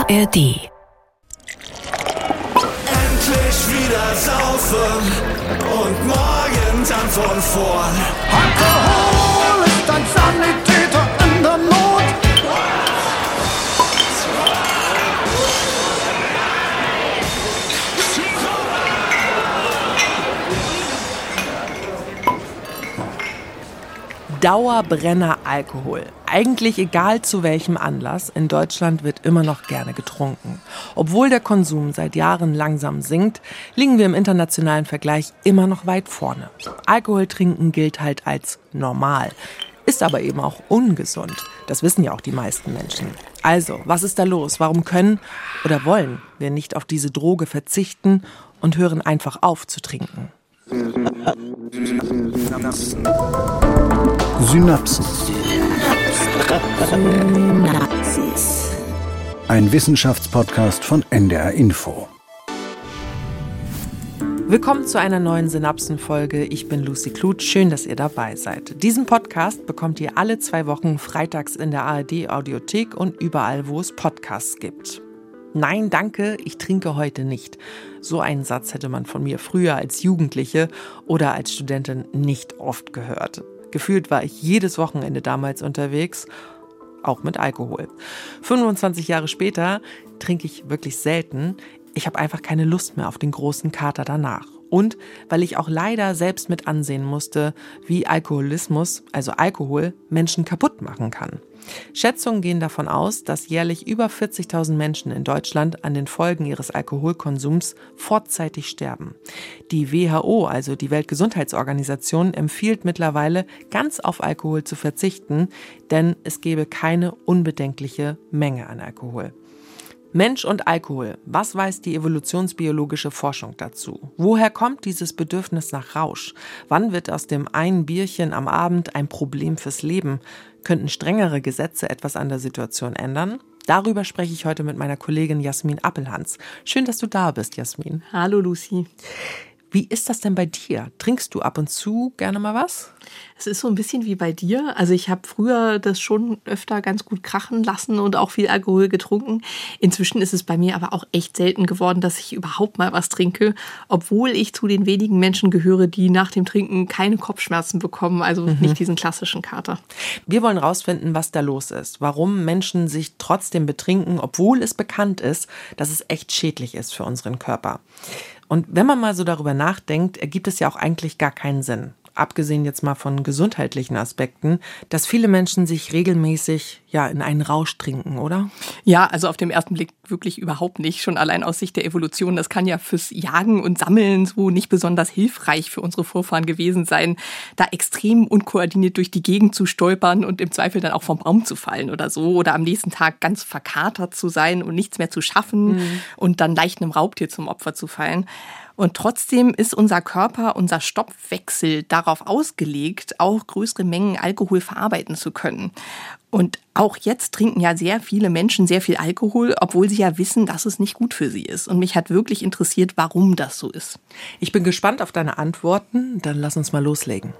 ARD. Endlich wieder saufen und morgen dann von vorn. Alkohol ist ein Sanitäter in der Not. Dauerbrenner Alkohol. Eigentlich egal zu welchem Anlass, in Deutschland wird immer noch gerne getrunken. Obwohl der Konsum seit Jahren langsam sinkt, liegen wir im internationalen Vergleich immer noch weit vorne. Alkohol trinken gilt halt als normal, ist aber eben auch ungesund. Das wissen ja auch die meisten Menschen. Also, was ist da los? Warum können oder wollen wir nicht auf diese Droge verzichten und hören einfach auf zu trinken? Synapsen. Ein Wissenschaftspodcast von NDR Info. Willkommen zu einer neuen Synapsen-Folge. Ich bin Lucy Kluth. Schön, dass ihr dabei seid. Diesen Podcast bekommt ihr alle 2 Wochen freitags in der ARD-Audiothek und überall, wo es Podcasts gibt. Nein, danke, ich trinke heute nicht. So einen Satz hätte man von mir früher als Jugendliche oder als Studentin nicht oft gehört. Gefühlt war ich jedes Wochenende damals unterwegs, auch mit Alkohol. 25 Jahre später trinke ich wirklich selten. Ich habe einfach keine Lust mehr auf den großen Kater danach. Und weil ich auch leider selbst mit ansehen musste, wie Alkoholismus, also Alkohol, Menschen kaputt machen kann. Schätzungen gehen davon aus, dass jährlich über 40.000 Menschen in Deutschland an den Folgen ihres Alkoholkonsums vorzeitig sterben. Die WHO, also die Weltgesundheitsorganisation, empfiehlt mittlerweile, ganz auf Alkohol zu verzichten, denn es gäbe keine unbedenkliche Menge an Alkohol. Mensch und Alkohol. Was weiß die evolutionsbiologische Forschung dazu? Woher kommt dieses Bedürfnis nach Rausch? Wann wird aus dem einen Bierchen am Abend ein Problem fürs Leben? Könnten strengere Gesetze etwas an der Situation ändern? Darüber spreche ich heute mit meiner Kollegin Jasmin Appelhans. Schön, dass du da bist, Jasmin. Hallo, Lucy. Wie ist das denn bei dir? Trinkst du ab und zu gerne mal was? Es ist so ein bisschen wie bei dir. Also ich habe früher das schon öfter ganz gut krachen lassen und auch viel Alkohol getrunken. Inzwischen ist es bei mir aber auch echt selten geworden, dass ich überhaupt mal was trinke, obwohl ich zu den wenigen Menschen gehöre, die nach dem Trinken keine Kopfschmerzen bekommen, also nicht diesen klassischen Kater. Wir wollen rausfinden, was da los ist, warum Menschen sich trotzdem betrinken, obwohl es bekannt ist, dass es echt schädlich ist für unseren Körper. Und wenn man mal so darüber nachdenkt, ergibt es ja auch eigentlich gar keinen Sinn. Abgesehen jetzt mal von gesundheitlichen Aspekten, dass viele Menschen sich regelmäßig in einen Rausch trinken, oder? Ja, also auf den ersten Blick wirklich überhaupt nicht. Schon allein aus Sicht der Evolution. Das kann ja fürs Jagen und Sammeln so nicht besonders hilfreich für unsere Vorfahren gewesen sein, da extrem unkoordiniert durch die Gegend zu stolpern und im Zweifel dann auch vom Baum zu fallen oder so. Oder am nächsten Tag ganz verkatert zu sein und nichts mehr zu schaffen und dann leicht einem Raubtier zum Opfer zu fallen. Und trotzdem ist unser Körper, unser Stoffwechsel darauf ausgelegt, auch größere Mengen Alkohol verarbeiten zu können. Und auch jetzt trinken ja sehr viele Menschen sehr viel Alkohol, obwohl sie ja wissen, dass es nicht gut für sie ist. Und mich hat wirklich interessiert, warum das so ist. Ich bin gespannt auf deine Antworten. Dann lass uns mal loslegen.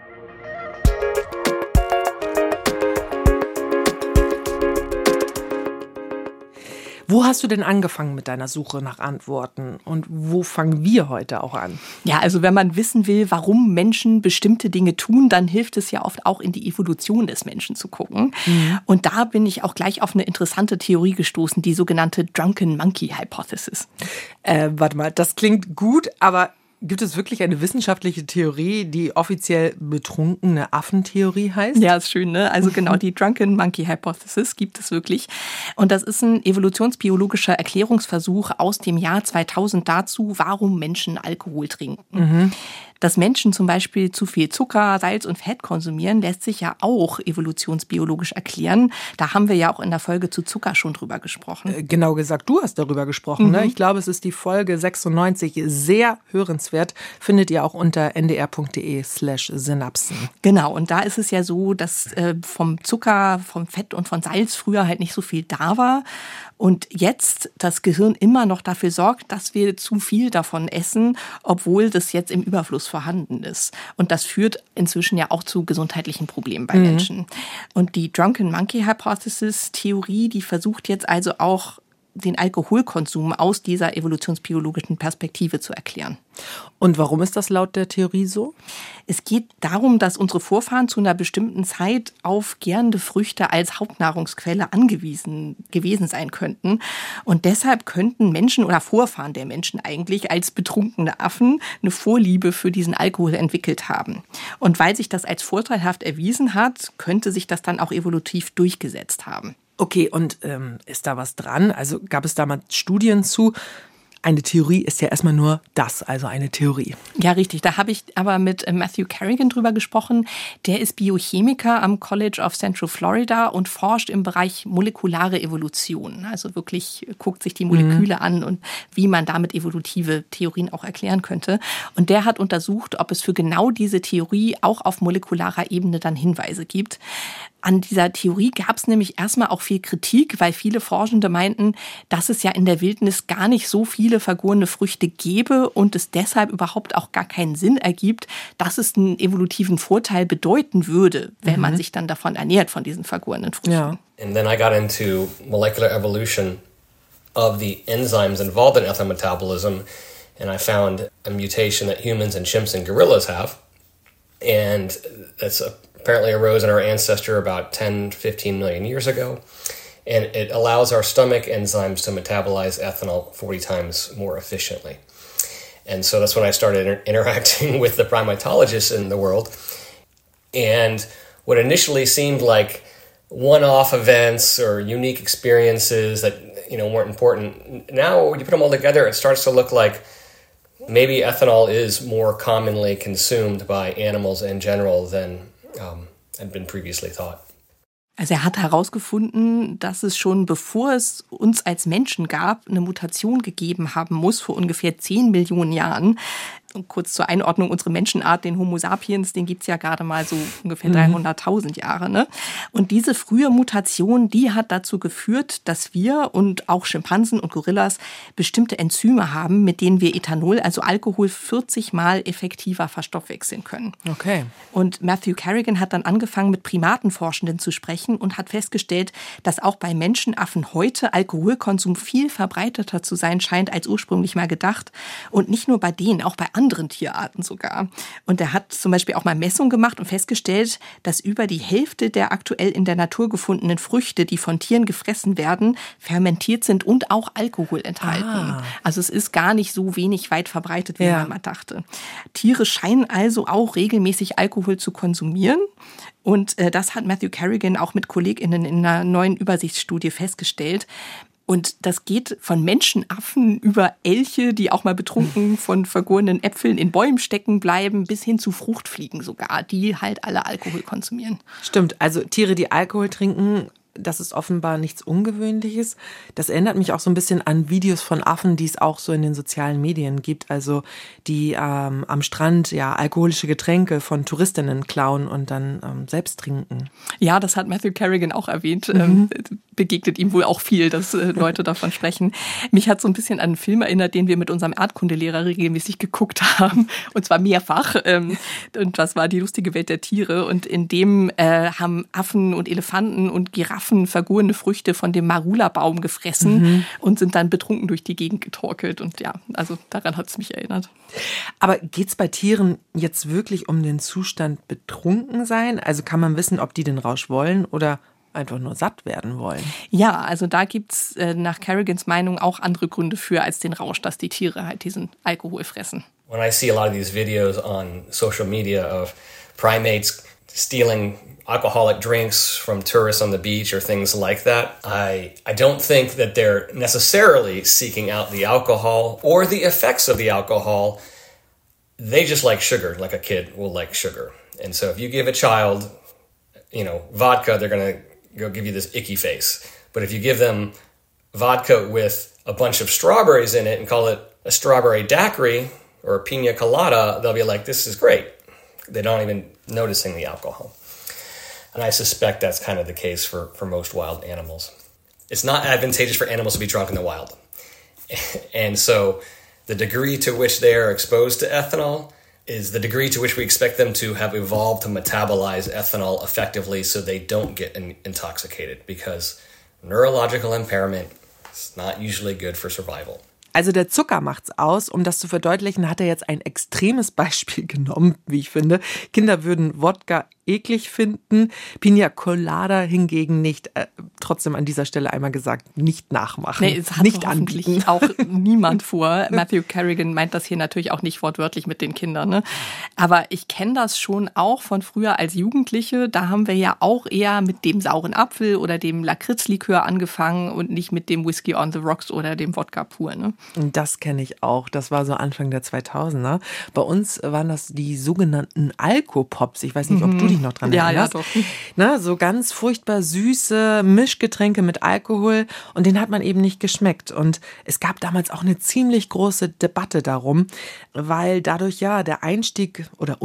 Wo hast du denn angefangen mit deiner Suche nach Antworten? Und wo fangen wir heute auch an? Ja, also wenn man wissen will, warum Menschen bestimmte Dinge tun, dann hilft es ja oft auch in die Evolution des Menschen zu gucken. Und da bin ich auch gleich auf eine interessante Theorie gestoßen, die sogenannte Drunken Monkey Hypothesis. Warte mal, das klingt gut, aber gibt es wirklich eine wissenschaftliche Theorie, die offiziell betrunkene Affentheorie heißt? Ja, ist schön, ne? Also genau, die Drunken Monkey Hypothesis gibt es wirklich. Und das ist ein evolutionsbiologischer Erklärungsversuch aus dem Jahr 2000 dazu, warum Menschen Alkohol trinken. Dass Menschen zum Beispiel zu viel Zucker, Salz und Fett konsumieren, lässt sich ja auch evolutionsbiologisch erklären. Da haben wir ja auch in der Folge zu Zucker schon drüber gesprochen. Genau gesagt, du hast darüber gesprochen. Ne? Ich glaube, es ist die Folge 96, sehr hörenswert. Findet ihr auch unter ndr.de/synapsen. Genau, und da ist es ja so, dass vom Zucker, vom Fett und von Salz früher halt nicht so viel da war. Und jetzt das Gehirn immer noch dafür sorgt, dass wir zu viel davon essen, obwohl das jetzt im Überfluss vorhanden ist. Und das führt inzwischen ja auch zu gesundheitlichen Problemen bei Menschen. Und die Drunken Monkey Hypothesis Theorie, die versucht jetzt also auch den Alkoholkonsum aus dieser evolutionsbiologischen Perspektive zu erklären. Und warum ist das laut der Theorie so? Es geht darum, dass unsere Vorfahren zu einer bestimmten Zeit auf gärende Früchte als Hauptnahrungsquelle angewiesen gewesen sein könnten. Und deshalb könnten Menschen oder Vorfahren der Menschen eigentlich als betrunkene Affen eine Vorliebe für diesen Alkohol entwickelt haben. Und weil sich das als vorteilhaft erwiesen hat, könnte sich das dann auch evolutiv durchgesetzt haben. Okay, und ist da was dran? Also gab es da mal Studien zu? Eine Theorie ist ja erstmal nur das, also eine Theorie. Ja, richtig. Da habe ich aber mit Matthew Carrigan drüber gesprochen. Der ist Biochemiker am College of Central Florida und forscht im Bereich molekulare Evolution. Also wirklich guckt sich die Moleküle an und wie man damit evolutive Theorien auch erklären könnte. Und der hat untersucht, ob es für genau diese Theorie auch auf molekularer Ebene dann Hinweise gibt. An dieser Theorie gab es nämlich erstmal auch viel Kritik, weil viele Forschende meinten, dass es ja in der Wildnis gar nicht so viele vergorene Früchte gäbe und es deshalb überhaupt auch gar keinen Sinn ergibt, dass es einen evolutiven Vorteil bedeuten würde, wenn man sich dann davon ernährt, von diesen vergorenen Früchten. Ja. And then I got into molecular evolution of the enzymes involved in ethanol metabolism, and I found a mutation that humans and chimps and gorillas have, and that's apparently arose in our ancestor about 10, 15 million years ago. And it allows our stomach enzymes to metabolize ethanol 40 times more efficiently. And so that's when I started interacting with the primatologists in the world. And what initially seemed like one-off events or unique experiences that, weren't important, now when you put them all together, it starts to look like maybe ethanol is more commonly consumed by animals in general than had been previously thought. Also er hat herausgefunden, dass es schon bevor es uns als Menschen gab, eine Mutation gegeben haben muss vor ungefähr 10 Millionen Jahren. Und kurz zur Einordnung, unsere Menschenart, den Homo sapiens, den gibt's ja gerade mal so ungefähr 300.000 Jahre. Ne? Und diese frühe Mutation, die hat dazu geführt, dass wir und auch Schimpansen und Gorillas bestimmte Enzyme haben, mit denen wir Ethanol, also Alkohol, 40 Mal effektiver verstoffwechseln können. Okay. Und Matthew Carrigan hat dann angefangen, mit Primatenforschenden zu sprechen und hat festgestellt, dass auch bei Menschenaffen heute Alkoholkonsum viel verbreiteter zu sein scheint, als ursprünglich mal gedacht. Und nicht nur bei denen, auch bei anderen Tierarten sogar. Und er hat zum Beispiel auch mal Messungen gemacht und festgestellt, dass über die Hälfte der aktuell in der Natur gefundenen Früchte, die von Tieren gefressen werden, fermentiert sind und auch Alkohol enthalten. Also es ist gar nicht so wenig weit verbreitet, wie man mal dachte. Tiere scheinen also auch regelmäßig Alkohol zu konsumieren. Und das hat Matthew Carrigan auch mit KollegInnen in einer neuen Übersichtsstudie festgestellt. Und das geht von Menschenaffen über Elche, die auch mal betrunken von vergorenen Äpfeln in Bäumen stecken bleiben, bis hin zu Fruchtfliegen sogar, die halt alle Alkohol konsumieren. Stimmt, also Tiere, die Alkohol trinken, das ist offenbar nichts Ungewöhnliches. Das erinnert mich auch so ein bisschen an Videos von Affen, die es auch so in den sozialen Medien gibt. Also die am Strand alkoholische Getränke von Touristinnen klauen und dann selbst trinken. Ja, das hat Matthew Carrigan auch erwähnt. Begegnet ihm wohl auch viel, dass Leute davon sprechen. Mich hat so ein bisschen an einen Film erinnert, den wir mit unserem Erdkundelehrer regelmäßig geguckt haben. Und zwar mehrfach. Und das war die lustige Welt der Tiere. Und in dem haben Affen und Elefanten und Giraffen vergorene Früchte von dem Marula-Baum gefressen und sind dann betrunken durch die Gegend getorkelt. Und ja, also daran hat es mich erinnert. Aber geht's bei Tieren jetzt wirklich um den Zustand betrunken sein? Also kann man wissen, ob die den Rausch wollen oder einfach nur satt werden wollen? Ja, also da gibt's nach Carrigans Meinung auch andere Gründe für als den Rausch, dass die Tiere halt diesen Alkohol fressen. When I see a lot of these videos on social media of primates stealing alcoholic drinks from tourists on the beach or things like that, I don't think that they're necessarily seeking out the alcohol or the effects of the alcohol. They just like sugar, like a kid will like sugar. And so if you give a child, vodka, they're going to go give you this icky face. But if you give them vodka with a bunch of strawberries in it and call it a strawberry daiquiri or a pina colada, they'll be like, this is great. They're not even noticing the alcohol. And I suspect that's kind of the case for most wild animals. It's not advantageous for animals to be drunk in the wild. And so the degree to which they are exposed to ethanol is the degree to which we expect them to have evolved to metabolize ethanol effectively so they don't get intoxicated, because neurological impairment It's not usually good for survival. Also der Zucker macht's aus. Um das zu verdeutlichen, hat er jetzt ein extremes Beispiel genommen, wie ich finde. Kinder würden Wodka eklig finden, Pina Colada hingegen nicht. Trotzdem an dieser Stelle einmal gesagt, nicht nachmachen. Nee, es hat nicht hoffentlich anbieten. auch niemand vor. Matthew Carrigan meint das hier natürlich auch nicht wortwörtlich mit den Kindern. Ne? Aber ich kenne das schon auch von früher als Jugendliche. Da haben wir ja auch eher mit dem sauren Apfel oder dem Lakritzlikör angefangen und nicht mit dem Whisky on the Rocks oder dem Wodka pur. Ne? Und das kenne ich auch. Das war so Anfang der 2000er. Bei uns waren das die sogenannten Alkopops. Ich weiß nicht, ob du dich noch dran erinnerst. Ja, doch. Na, so ganz furchtbar süße Mischgetränke mit Alkohol. Und den hat man eben nicht geschmeckt. Und es gab damals auch eine ziemlich große Debatte darum, weil dadurch ja der Einstieg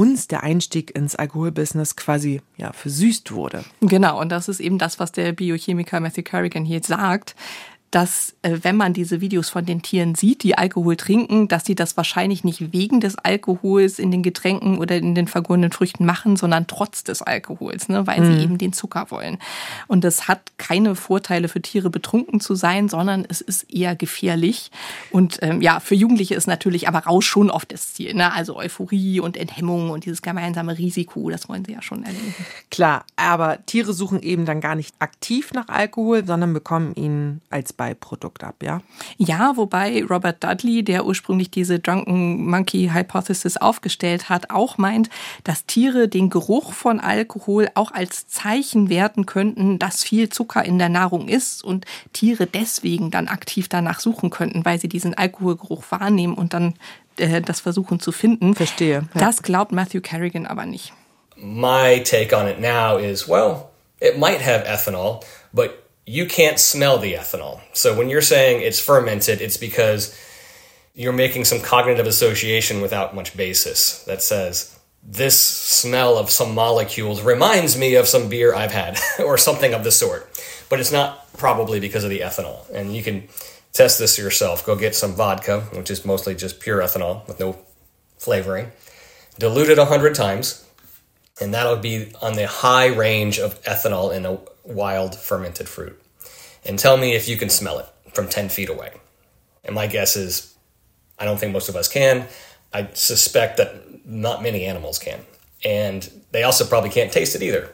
ins Alkoholbusiness quasi ja versüßt wurde. Genau, und das ist eben das, was der Biochemiker Matthew Carrigan hier sagt, dass wenn man diese Videos von den Tieren sieht, die Alkohol trinken, dass sie das wahrscheinlich nicht wegen des Alkohols in den Getränken oder in den vergorenen Früchten machen, sondern trotz des Alkohols, ne, weil sie eben den Zucker wollen. Und das hat keine Vorteile für Tiere, betrunken zu sein, sondern es ist eher gefährlich. Und für Jugendliche ist natürlich aber Rausch schon oft das Ziel, ne? Also Euphorie und Enthemmung und dieses gemeinsame Risiko, das wollen sie ja schon erleben. Klar, aber Tiere suchen eben dann gar nicht aktiv nach Alkohol, sondern bekommen ihn als Beiprodukt ab, ja? Ja, wobei Robert Dudley, der ursprünglich diese Drunken Monkey Hypothesis aufgestellt hat, auch meint, dass Tiere den Geruch von Alkohol auch als Zeichen werten könnten, dass viel Zucker in der Nahrung ist und Tiere deswegen dann aktiv danach suchen könnten, weil sie diesen Alkoholgeruch wahrnehmen und dann das versuchen zu finden. Verstehe. Ja. Das glaubt Matthew Carrigan aber nicht. My take on it now is, well, it might have ethanol, but you can't smell the ethanol. So when you're saying it's fermented, it's because you're making some cognitive association without much basis that says, this smell of some molecules reminds me of some beer I've had or something of the sort. But it's not probably because of the ethanol. And you can test this yourself. Go get some vodka, which is mostly just pure ethanol with no flavoring. Dilute it 100 times, and that'll be on the high range of ethanol in a wild fermented fruit. And tell me if you can smell it from 10 feet away. And my guess is, I don't think most of us can. I suspect that not many animals can. And they also probably can't taste it either.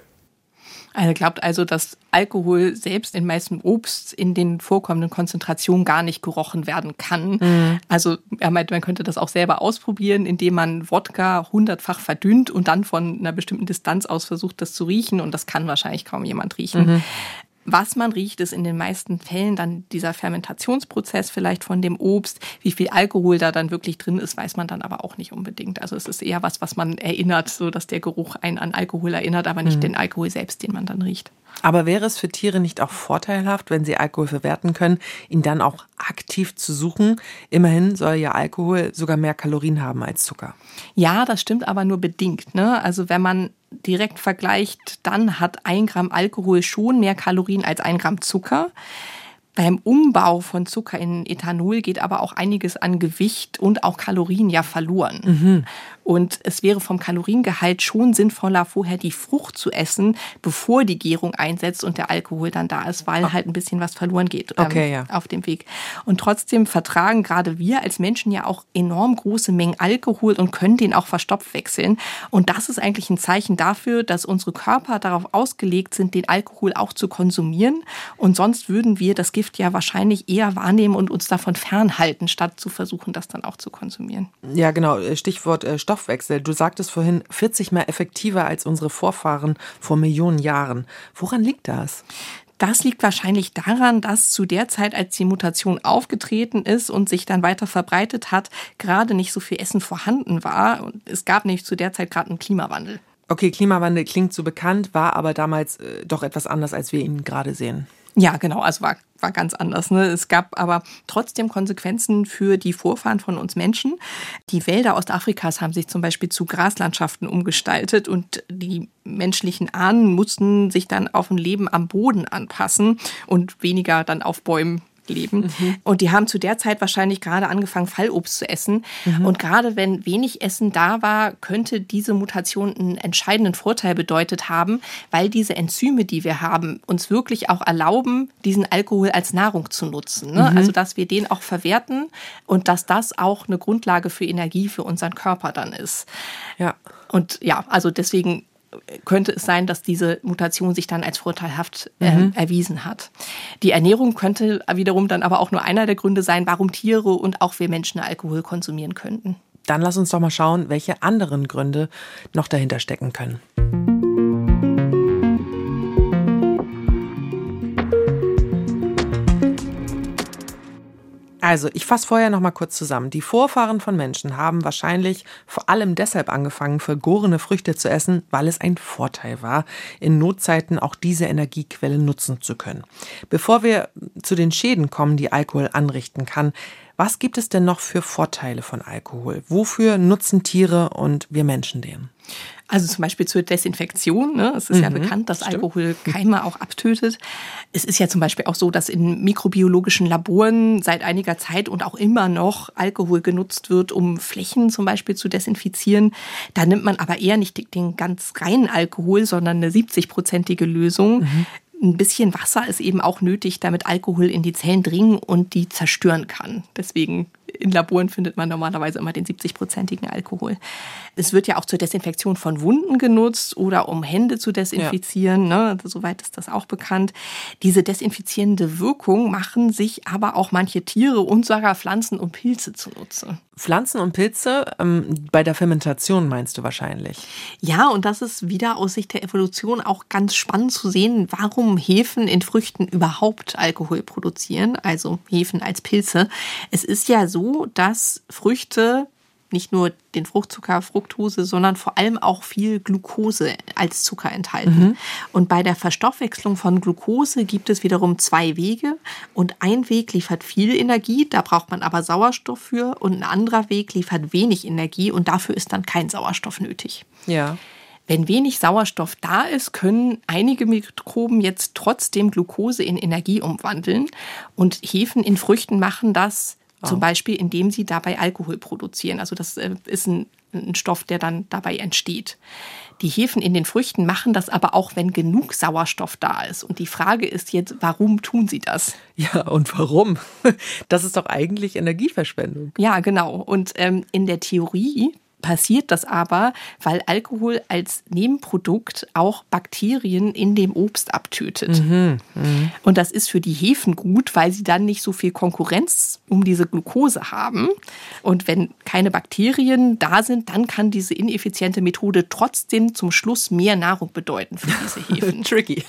Er glaubt also, dass Alkohol selbst in meistem Obst in den vorkommenden Konzentrationen gar nicht gerochen werden kann. Mhm. Also er meint, man könnte das auch selber ausprobieren, indem man Wodka 100-fach verdünnt und dann von einer bestimmten Distanz aus versucht, das zu riechen. Und das kann wahrscheinlich kaum jemand riechen. Mhm. Was man riecht, ist in den meisten Fällen dann dieser Fermentationsprozess vielleicht von dem Obst. Wie viel Alkohol da dann wirklich drin ist, weiß man dann aber auch nicht unbedingt. Also es ist eher was man erinnert, so dass der Geruch einen an Alkohol erinnert, aber nicht den Alkohol selbst, den man dann riecht. Aber wäre es für Tiere nicht auch vorteilhaft, wenn sie Alkohol verwerten können, ihn dann auch aktiv zu suchen? Immerhin soll ja Alkohol sogar mehr Kalorien haben als Zucker. Ja, das stimmt aber nur bedingt, ne? Also wenn man direkt vergleicht, dann hat 1 Gramm Alkohol schon mehr Kalorien als 1 Gramm Zucker. Beim Umbau von Zucker in Ethanol geht aber auch einiges an Gewicht und auch Kalorien ja verloren. Mhm. Und es wäre vom Kaloriengehalt schon sinnvoller, vorher die Frucht zu essen, bevor die Gärung einsetzt und der Alkohol dann da ist, weil halt ein bisschen was verloren geht auf dem Weg. Und trotzdem vertragen gerade wir als Menschen ja auch enorm große Mengen Alkohol und können den auch verstoffwechseln. Und das ist eigentlich ein Zeichen dafür, dass unsere Körper darauf ausgelegt sind, den Alkohol auch zu konsumieren. Und sonst würden wir das Gift ja wahrscheinlich eher wahrnehmen und uns davon fernhalten, statt zu versuchen, das dann auch zu konsumieren. Ja, genau. Stichwort Stoffwechsel. Du sagtest vorhin, 40 Mal effektiver als unsere Vorfahren vor Millionen Jahren. Woran liegt das? Das liegt wahrscheinlich daran, dass zu der Zeit, als die Mutation aufgetreten ist und sich dann weiter verbreitet hat, gerade nicht so viel Essen vorhanden war. Und es gab nämlich zu der Zeit gerade einen Klimawandel. Okay, Klimawandel klingt so bekannt, war aber damals doch etwas anders, als wir ihn gerade sehen. Ja, genau, also war ganz anders, ne? Es gab aber trotzdem Konsequenzen für die Vorfahren von uns Menschen. Die Wälder Ostafrikas haben sich zum Beispiel zu Graslandschaften umgestaltet und die menschlichen Ahnen mussten sich dann auf ein Leben am Boden anpassen und weniger dann auf Bäumen leben. Und die haben zu der Zeit wahrscheinlich gerade angefangen, Fallobst zu essen. Und gerade wenn wenig Essen da war, könnte diese Mutation einen entscheidenden Vorteil bedeutet haben, weil diese Enzyme, die wir haben, uns wirklich auch erlauben, diesen Alkohol als Nahrung zu nutzen. Ne? Also dass wir den auch verwerten und dass das auch eine Grundlage für Energie für unseren Körper dann ist. Ja. Und ja, also deswegen könnte es sein, dass diese Mutation sich dann als vorteilhaft erwiesen hat. Die Ernährung könnte wiederum dann aber auch nur einer der Gründe sein, warum Tiere und auch wir Menschen Alkohol konsumieren könnten. Dann lass uns doch mal schauen, welche anderen Gründe noch dahinter stecken können. Also, ich fasse vorher noch mal kurz zusammen. Die Vorfahren von Menschen haben wahrscheinlich vor allem deshalb angefangen, vergorene Früchte zu essen, weil es ein Vorteil war, in Notzeiten auch diese Energiequelle nutzen zu können. Bevor wir zu den Schäden kommen, die Alkohol anrichten kann, was gibt es denn noch für Vorteile von Alkohol? Wofür nutzen Tiere und wir Menschen den? Also zum Beispiel zur Desinfektion. Ne? Es ist ja bekannt, dass Alkohol Keime auch abtötet. Es ist ja zum Beispiel auch so, dass in mikrobiologischen Laboren seit einiger Zeit und auch immer noch Alkohol genutzt wird, um Flächen zum Beispiel zu desinfizieren. Da nimmt man aber eher nicht den ganz reinen Alkohol, sondern eine 70-prozentige Lösung. Ein bisschen Wasser ist eben auch nötig, damit Alkohol in die Zellen dringen und die zerstören kann. Deswegen in Laboren findet man normalerweise immer den 70-prozentigen Alkohol. Es wird ja auch zur Desinfektion von Wunden genutzt oder um Hände zu desinfizieren. Ne? Soweit ist das auch bekannt. Diese desinfizierende Wirkung machen sich aber auch manche Tiere und sogar Pflanzen und Pilze zunutze. Pflanzen und Pilze bei der Fermentation meinst du wahrscheinlich? Ja, und das ist wieder aus Sicht der Evolution auch ganz spannend zu sehen, warum Hefen in Früchten überhaupt Alkohol produzieren, also Hefen als Pilze. Es ist ja so, dass Früchte nicht nur den Fruchtzucker, Fructose, sondern vor allem auch viel Glucose als Zucker enthalten. Und bei der Verstoffwechslung von Glucose gibt es wiederum 2 Wege. Und ein Weg liefert viel Energie, da braucht man aber Sauerstoff für. Und ein anderer Weg liefert wenig Energie und dafür ist dann kein Sauerstoff nötig. Ja. Wenn wenig Sauerstoff da ist, können einige Mikroben jetzt trotzdem Glucose in Energie umwandeln. Und Hefen in Früchten machen das zum Beispiel, indem sie dabei Alkohol produzieren. Also das ist ein Stoff, der dann dabei entsteht. Die Hefen in den Früchten machen das aber auch, wenn genug Sauerstoff da ist. Und die Frage ist jetzt, warum tun sie das? Ja, und warum? Das ist doch eigentlich Energieverschwendung. Ja, genau. Und in der Theorie passiert das aber, weil Alkohol als Nebenprodukt auch Bakterien in dem Obst abtötet. Und das ist für die Hefen gut, weil sie dann nicht so viel Konkurrenz um diese Glucose haben. Und wenn keine Bakterien da sind, dann kann diese ineffiziente Methode trotzdem zum Schluss mehr Nahrung bedeuten für diese Hefen. Tricky,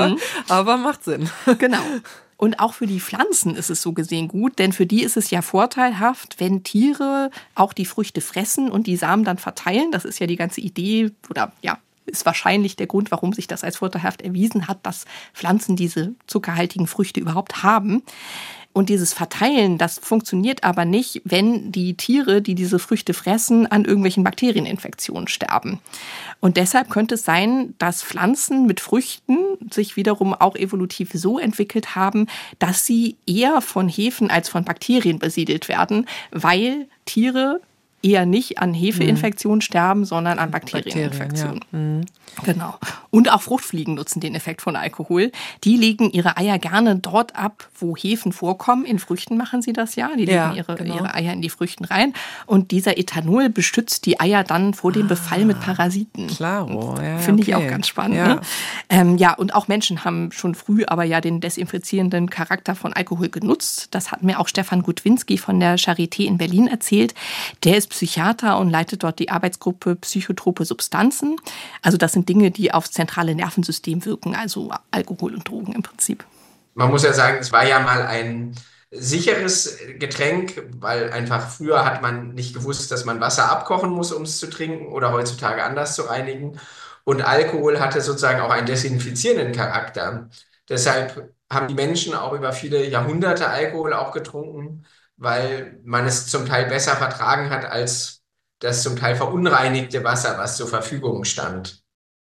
aber macht Sinn. Genau. Und auch für die Pflanzen ist es so gesehen gut, denn für die ist es ja vorteilhaft, wenn Tiere auch die Früchte fressen und die Samen dann verteilen. Das ist ja die ganze Idee oder ja, ist wahrscheinlich der Grund, warum sich das als vorteilhaft erwiesen hat, dass Pflanzen diese zuckerhaltigen Früchte überhaupt haben. Und dieses Verteilen, das funktioniert aber nicht, wenn die Tiere, die diese Früchte fressen, an irgendwelchen Bakterieninfektionen sterben. Und deshalb könnte es sein, dass Pflanzen mit Früchten sich wiederum auch evolutiv so entwickelt haben, dass sie eher von Hefen als von Bakterien besiedelt werden, weil Tiere eher nicht an Hefeinfektionen sterben, sondern an Bakterieninfektionen. Ja. Genau. Und auch Fruchtfliegen nutzen den Effekt von Alkohol. Die legen ihre Eier gerne dort ab, wo Hefen vorkommen. In Früchten machen sie das ja. Die legen ihre Eier in die Früchten rein. Und dieser Ethanol beschützt die Eier dann vor dem Befall mit Parasiten. Klaro. Ja, Finde ich auch ganz spannend. Ja. Ne? Ja, und auch Menschen haben schon früh aber ja den desinfizierenden Charakter von Alkohol genutzt. Das hat mir auch Stefan Gutwinski von der Charité in Berlin erzählt. Der ist Psychiater und leitet dort die Arbeitsgruppe Psychotrope Substanzen. Also das sind Dinge, die aufs zentrale Nervensystem wirken, also Alkohol und Drogen im Prinzip. Man muss ja sagen, es war ja mal ein sicheres Getränk, weil einfach früher hat man nicht gewusst, dass man Wasser abkochen muss, um es zu trinken oder heutzutage anders zu reinigen. Und Alkohol hatte sozusagen auch einen desinfizierenden Charakter. Deshalb haben die Menschen auch über viele Jahrhunderte Alkohol auch getrunken, weil man es zum Teil besser vertragen hat als das zum Teil verunreinigte Wasser, was zur Verfügung stand.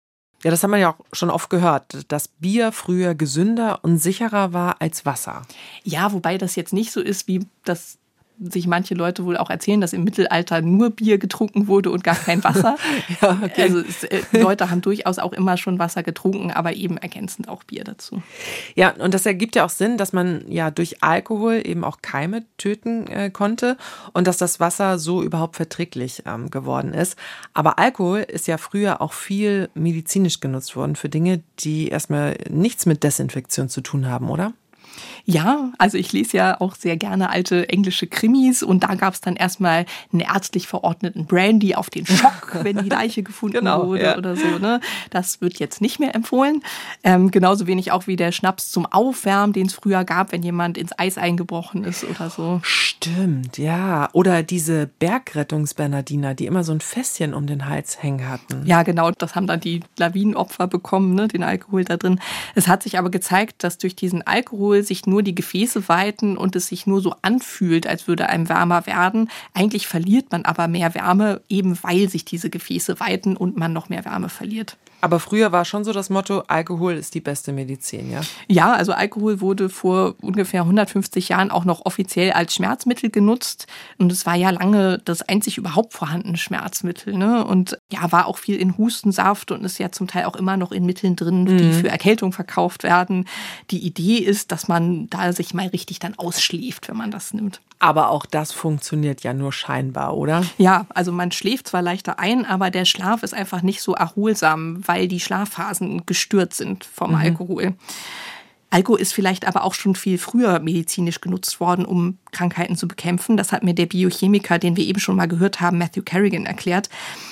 Ja, das haben wir ja auch schon oft gehört, dass Bier früher gesünder und sicherer war als Wasser. Ja, wobei das jetzt nicht so ist, wie das sich manche Leute wohl auch erzählen, dass im Mittelalter nur Bier getrunken wurde und gar kein Wasser. Ja, okay. Also Leute haben durchaus auch immer schon Wasser getrunken, aber eben ergänzend auch Bier dazu. Ja, und das ergibt ja auch Sinn, dass man ja durch Alkohol eben auch Keime töten konnte und dass das Wasser so überhaupt verträglich geworden ist. Aber Alkohol ist ja früher auch viel medizinisch genutzt worden für Dinge, die erstmal nichts mit Desinfektion zu tun haben, oder? Ja, also ich lese ja auch sehr gerne alte englische Krimis und da gab es dann erstmal einen ärztlich verordneten Brandy auf den Schock, wenn die Leiche gefunden wurde oder so. Ne? Das wird jetzt nicht mehr empfohlen. Genauso wenig auch wie der Schnaps zum Aufwärmen, den es früher gab, wenn jemand ins Eis eingebrochen ist oder so. Stimmt, ja. Oder diese Bergrettungsbernardiner, die immer so ein Fässchen um den Hals hängen hatten. Ja, genau, das haben dann die Lawinenopfer bekommen, ne, den Alkohol da drin. Es hat sich aber gezeigt, dass durch diesen Alkohol sich nur die Gefäße weiten und es sich nur so anfühlt, als würde einem wärmer werden. Eigentlich verliert man aber mehr Wärme, eben weil sich diese Gefäße weiten und man noch mehr Wärme verliert. Aber früher war schon so das Motto, Alkohol ist die beste Medizin, ja? Ja, also Alkohol wurde vor ungefähr 150 Jahren auch noch offiziell als Schmerzmittel genutzt. Und es war ja lange das einzig überhaupt vorhandene Schmerzmittel. Ne? Und ja, war auch viel in Hustensaft und ist ja zum Teil auch immer noch in Mitteln drin, die für Erkältung verkauft werden. Die Idee ist, dass man da sich mal richtig dann ausschläft, wenn man das nimmt. Aber auch das funktioniert ja nur scheinbar, oder? Ja, also man schläft zwar leichter ein, aber der Schlaf ist einfach nicht so erholsam, weil die Schlafphasen gestört sind vom Alkohol. Alkohol ist vielleicht aber auch schon viel früher medizinisch genutzt worden, um Krankheiten zu bekämpfen. Das hat mir der Biochemiker, den wir eben schon mal gehört haben, Matthew Carrigan, erklärt.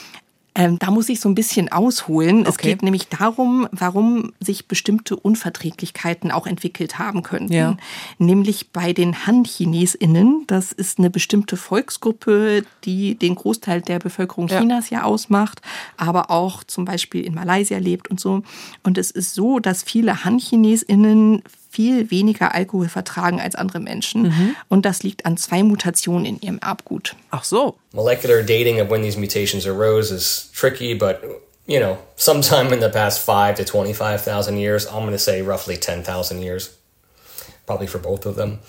Da muss ich so ein bisschen ausholen. Okay. Es geht nämlich darum, warum sich bestimmte Unverträglichkeiten auch entwickelt haben könnten. Ja. Nämlich bei den Han-ChinesInnen. Das ist eine bestimmte Volksgruppe, die den Großteil der Bevölkerung Chinas ja ausmacht, aber auch zum Beispiel in Malaysia lebt und so. Und es ist so, dass viele Han-ChinesInnen viel weniger Alkohol vertragen als andere Menschen. Und das liegt an 2 Mutationen in ihrem Erbgut. Ach so. Molecular dating of when these mutations arose is tricky, but, you know, sometime in the past 5 to 25,000 years, I'm going to say roughly 10,000 years, probably for both of them.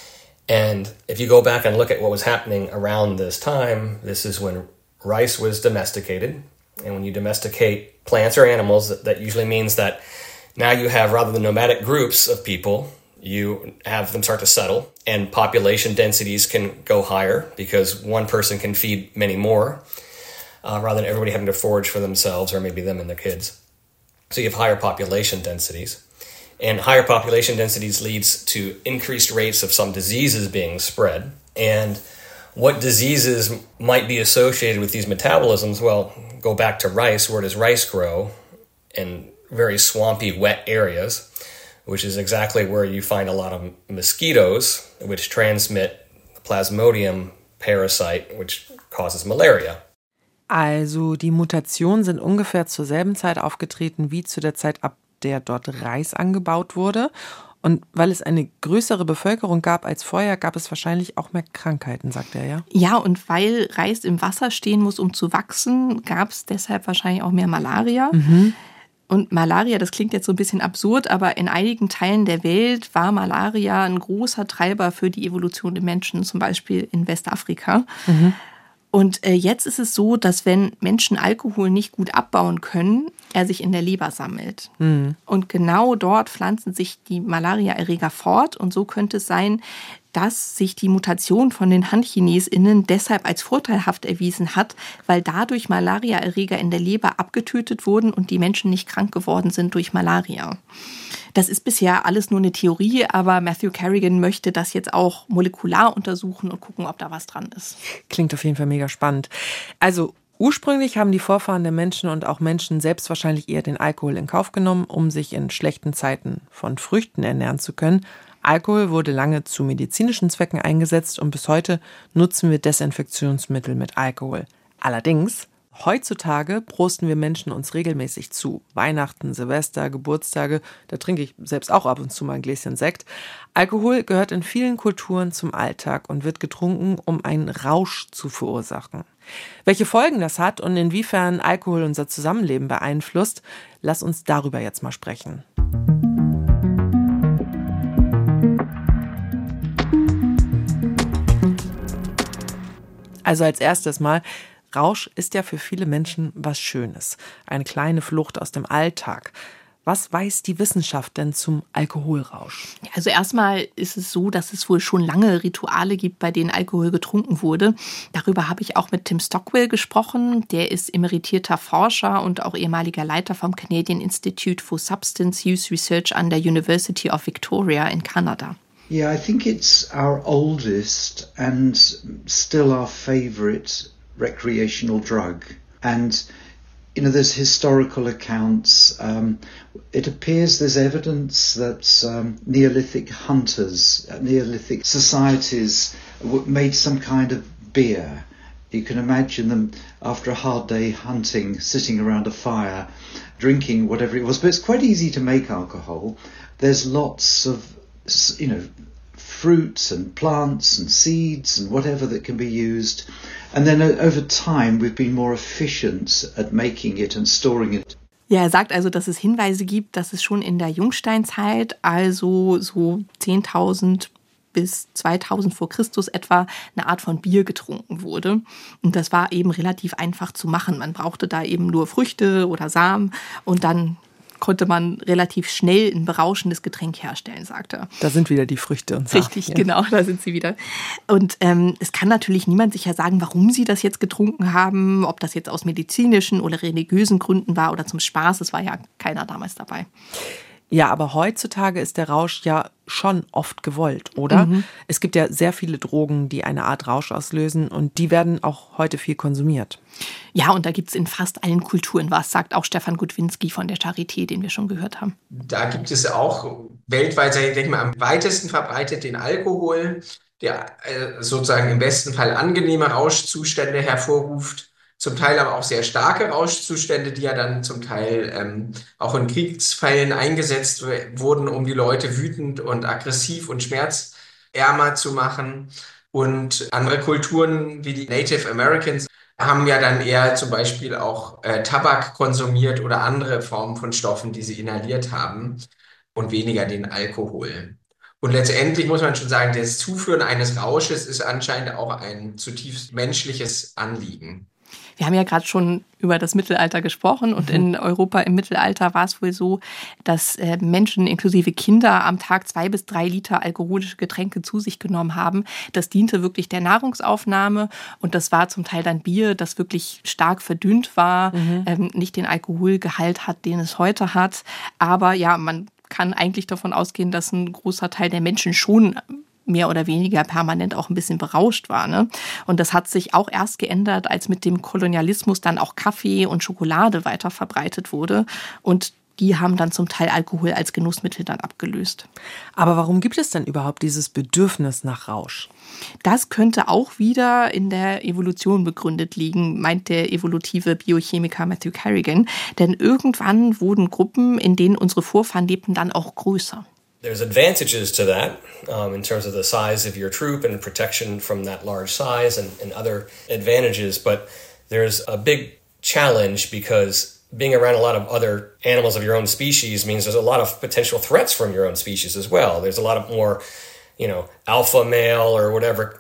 And if you go back and look at what was happening around this time, this is when rice was domesticated. And when you domesticate plants or animals, that usually means that now you have, rather than nomadic groups of people, you have them start to settle, and population densities can go higher because one person can feed many more, rather than everybody having to forage for themselves or maybe them and their kids. So you have higher population densities. And higher population densities leads to increased rates of some diseases being spread. And what diseases might be associated with these metabolisms? Well, go back to rice. Where does rice grow? In very swampy, wet areas, which is exactly where you find a lot of mosquitoes, which transmit Plasmodium parasite, which causes malaria. Also die Mutationen sind ungefähr zur selben Zeit aufgetreten wie zu der Zeit, ab der dort Reis angebaut wurde. Und weil es eine größere Bevölkerung gab als vorher, gab es wahrscheinlich auch mehr Krankheiten, sagt er, ja? Ja, und weil Reis im Wasser stehen muss, um zu wachsen, gab es deshalb wahrscheinlich auch mehr Malaria. Und Malaria, das klingt jetzt so ein bisschen absurd, aber in einigen Teilen der Welt war Malaria ein großer Treiber für die Evolution der Menschen, zum Beispiel in Westafrika. Und jetzt ist es so, dass wenn Menschen Alkohol nicht gut abbauen können, er sich in der Leber sammelt. Und genau dort pflanzen sich die Malariaerreger fort. Und so könnte es sein, dass sich die Mutation von den Han-ChinesInnen deshalb als vorteilhaft erwiesen hat, weil dadurch Malariaerreger in der Leber abgetötet wurden und die Menschen nicht krank geworden sind durch Malaria. Das ist bisher alles nur eine Theorie, aber Matthew Carrigan möchte das jetzt auch molekular untersuchen und gucken, ob da was dran ist. Klingt auf jeden Fall mega spannend. Also ursprünglich haben die Vorfahren der Menschen und auch Menschen selbst wahrscheinlich eher den Alkohol in Kauf genommen, um sich in schlechten Zeiten von Früchten ernähren zu können. Alkohol wurde lange zu medizinischen Zwecken eingesetzt und bis heute nutzen wir Desinfektionsmittel mit Alkohol. Allerdings, heutzutage prosten wir Menschen uns regelmäßig zu. Weihnachten, Silvester, Geburtstage, da trinke ich selbst auch ab und zu mal ein Gläschen Sekt. Alkohol gehört in vielen Kulturen zum Alltag und wird getrunken, um einen Rausch zu verursachen. Welche Folgen das hat und inwiefern Alkohol unser Zusammenleben beeinflusst, lass uns darüber jetzt mal sprechen. Also als erstes mal, Rausch ist ja für viele Menschen was Schönes. Eine kleine Flucht aus dem Alltag. Was weiß die Wissenschaft denn zum Alkoholrausch? Also erstmal ist es so, dass es wohl schon lange Rituale gibt, bei denen Alkohol getrunken wurde. Darüber habe ich auch mit Tim Stockwell gesprochen. Der ist emeritierter Forscher und auch ehemaliger Leiter vom Canadian Institute for Substance Use Research an der University of Victoria in Kanada. Yeah, I think it's our oldest and still our favorite recreational drug. And there's historical accounts. It appears there's evidence that Neolithic hunters, Neolithic societies made some kind of beer. You can imagine them after a hard day hunting, sitting around a fire, drinking whatever it was. But it's quite easy to make alcohol. There's lots of, fruits and plants and seeds and whatever that can be used. And then over time we've been more efficient at making it and storing it. Ja, er sagt also, dass es Hinweise gibt, dass es schon in der Jungsteinzeit, also so 10.000 bis 2000 vor Christus etwa, eine Art von Bier getrunken wurde. Und das war eben relativ einfach zu machen. Man brauchte da eben nur Früchte oder Samen und dann konnte man relativ schnell ein berauschendes Getränk herstellen, sagt er. Da sind wieder die Früchte und Samen. Richtig, genau, da sind sie wieder. Und es kann natürlich niemand sicher sagen, warum sie das jetzt getrunken haben, ob das jetzt aus medizinischen oder religiösen Gründen war oder zum Spaß. Es war ja keiner damals dabei. Ja, aber heutzutage ist der Rausch ja schon oft gewollt, oder? Mhm. Es gibt ja sehr viele Drogen, die eine Art Rausch auslösen und die werden auch heute viel konsumiert. Ja, und da gibt es in fast allen Kulturen was, sagt auch Stefan Gutwinski von der Charité, den wir schon gehört haben. Da gibt es auch weltweit, ich denke mal, am weitesten verbreitet den Alkohol, der sozusagen im besten Fall angenehme Rauschzustände hervorruft. Zum Teil aber auch sehr starke Rauschzustände, die ja dann zum Teil auch in Kriegsfällen eingesetzt wurden, um die Leute wütend und aggressiv und schmerzärmer zu machen. Und andere Kulturen wie die Native Americans haben ja dann eher zum Beispiel auch Tabak konsumiert oder andere Formen von Stoffen, die sie inhaliert haben und weniger den Alkohol. Und letztendlich muss man schon sagen, das Zuführen eines Rausches ist anscheinend auch ein zutiefst menschliches Anliegen. Wir haben ja gerade schon über das Mittelalter gesprochen und in Europa im Mittelalter war es wohl so, dass Menschen inklusive Kinder am Tag 2 bis 3 Liter alkoholische Getränke zu sich genommen haben. Das diente wirklich der Nahrungsaufnahme und das war zum Teil dann Bier, das wirklich stark verdünnt war, nicht den Alkoholgehalt hat, den es heute hat. Aber ja, man kann eigentlich davon ausgehen, dass ein großer Teil der Menschen schon mehr oder weniger permanent auch ein bisschen berauscht war, ne? Und das hat sich auch erst geändert, als mit dem Kolonialismus dann auch Kaffee und Schokolade weiter verbreitet wurde. Und die haben dann zum Teil Alkohol als Genussmittel dann abgelöst. Aber warum gibt es denn überhaupt dieses Bedürfnis nach Rausch? Das könnte auch wieder in der Evolution begründet liegen, meint der evolutive Biochemiker Matthew Carrigan. Denn irgendwann wurden Gruppen, in denen unsere Vorfahren lebten, dann auch größer. There's advantages to that in terms of the size of your troop and protection from that large size and other advantages. But there's a big challenge because being around a lot of other animals of your own species means there's a lot of potential threats from your own species as well. There's a lot of more, alpha male or whatever,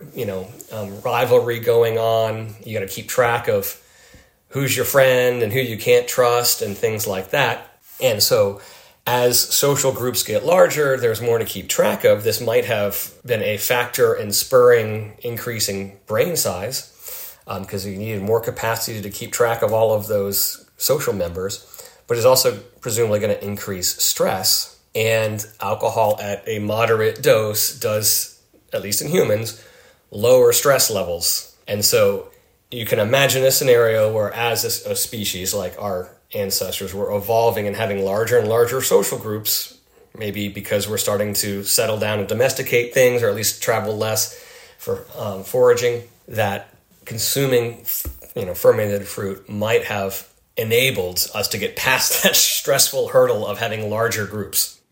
rivalry going on. You got to keep track of who's your friend and who you can't trust and things like that. And so as social groups get larger, there's more to keep track of. This might have been a factor in spurring increasing brain size because you needed more capacity to keep track of all of those social members, but it's also presumably going to increase stress. And alcohol at a moderate dose does, at least in humans, lower stress levels. And so you can imagine a scenario where as a species, like our ancestors, were evolving and having larger and larger social groups, maybe because we're starting to settle down and domesticate things, or at least travel less for foraging, that consuming fermented fruit might have enabled us to get past that stressful hurdle of having larger groups.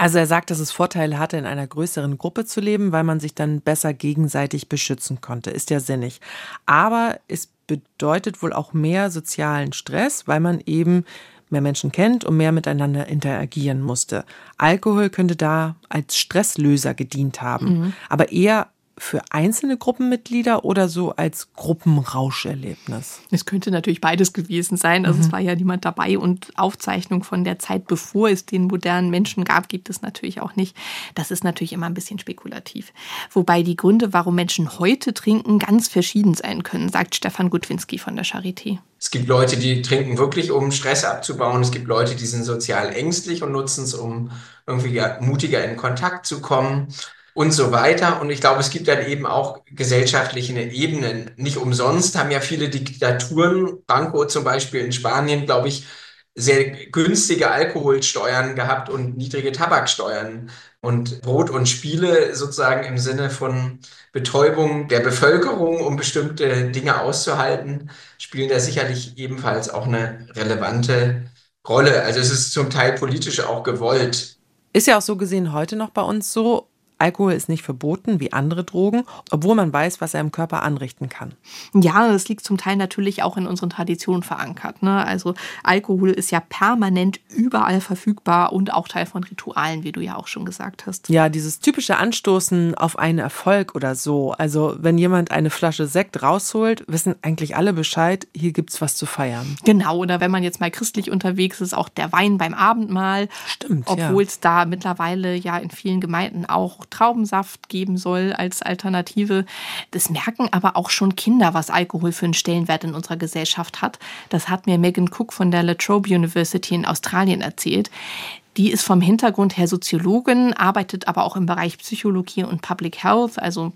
Also er sagt, dass es Vorteile hatte, in einer größeren Gruppe zu leben, weil man sich dann besser gegenseitig beschützen konnte. Ist ja sinnig. Aber es bedeutet wohl auch mehr sozialen Stress, weil man eben mehr Menschen kennt und mehr miteinander interagieren musste. Alkohol könnte da als Stresslöser gedient haben, aber eher für einzelne Gruppenmitglieder oder so als Gruppenrauscherlebnis? Es könnte natürlich beides gewesen sein. Also es war ja niemand dabei und Aufzeichnung von der Zeit, bevor es den modernen Menschen gab, gibt es natürlich auch nicht. Das ist natürlich immer ein bisschen spekulativ. Wobei die Gründe, warum Menschen heute trinken, ganz verschieden sein können, sagt Stefan Gutwinski von der Charité. Es gibt Leute, die trinken wirklich, um Stress abzubauen. Es gibt Leute, die sind sozial ängstlich und nutzen es, um irgendwie mutiger in Kontakt zu kommen. Und so weiter. Und ich glaube, es gibt dann eben auch gesellschaftliche Ebenen. Nicht umsonst haben ja viele Diktaturen, Franco zum Beispiel in Spanien, glaube ich, sehr günstige Alkoholsteuern gehabt und niedrige Tabaksteuern. Und Brot und Spiele sozusagen im Sinne von Betäubung der Bevölkerung, um bestimmte Dinge auszuhalten, spielen da sicherlich ebenfalls auch eine relevante Rolle. Also es ist zum Teil politisch auch gewollt. Ist ja auch so gesehen heute noch bei uns so. Alkohol ist nicht verboten wie andere Drogen, obwohl man weiß, was er im Körper anrichten kann. Ja, das liegt zum Teil natürlich auch in unseren Traditionen verankert, ne? Also Alkohol ist ja permanent überall verfügbar und auch Teil von Ritualen, wie du ja auch schon gesagt hast. Ja, dieses typische Anstoßen auf einen Erfolg oder so. Also wenn jemand eine Flasche Sekt rausholt, wissen eigentlich alle Bescheid, hier gibt's was zu feiern. Genau, oder wenn man jetzt mal christlich unterwegs ist, auch der Wein beim Abendmahl. Stimmt, obwohl es da mittlerweile ja in vielen Gemeinden auch Traubensaft geben soll als Alternative. Das merken aber auch schon Kinder, was Alkohol für einen Stellenwert in unserer Gesellschaft hat. Das hat mir Megan Cook von der La Trobe University in Australien erzählt. Die ist vom Hintergrund her Soziologin, arbeitet aber auch im Bereich Psychologie und Public Health, also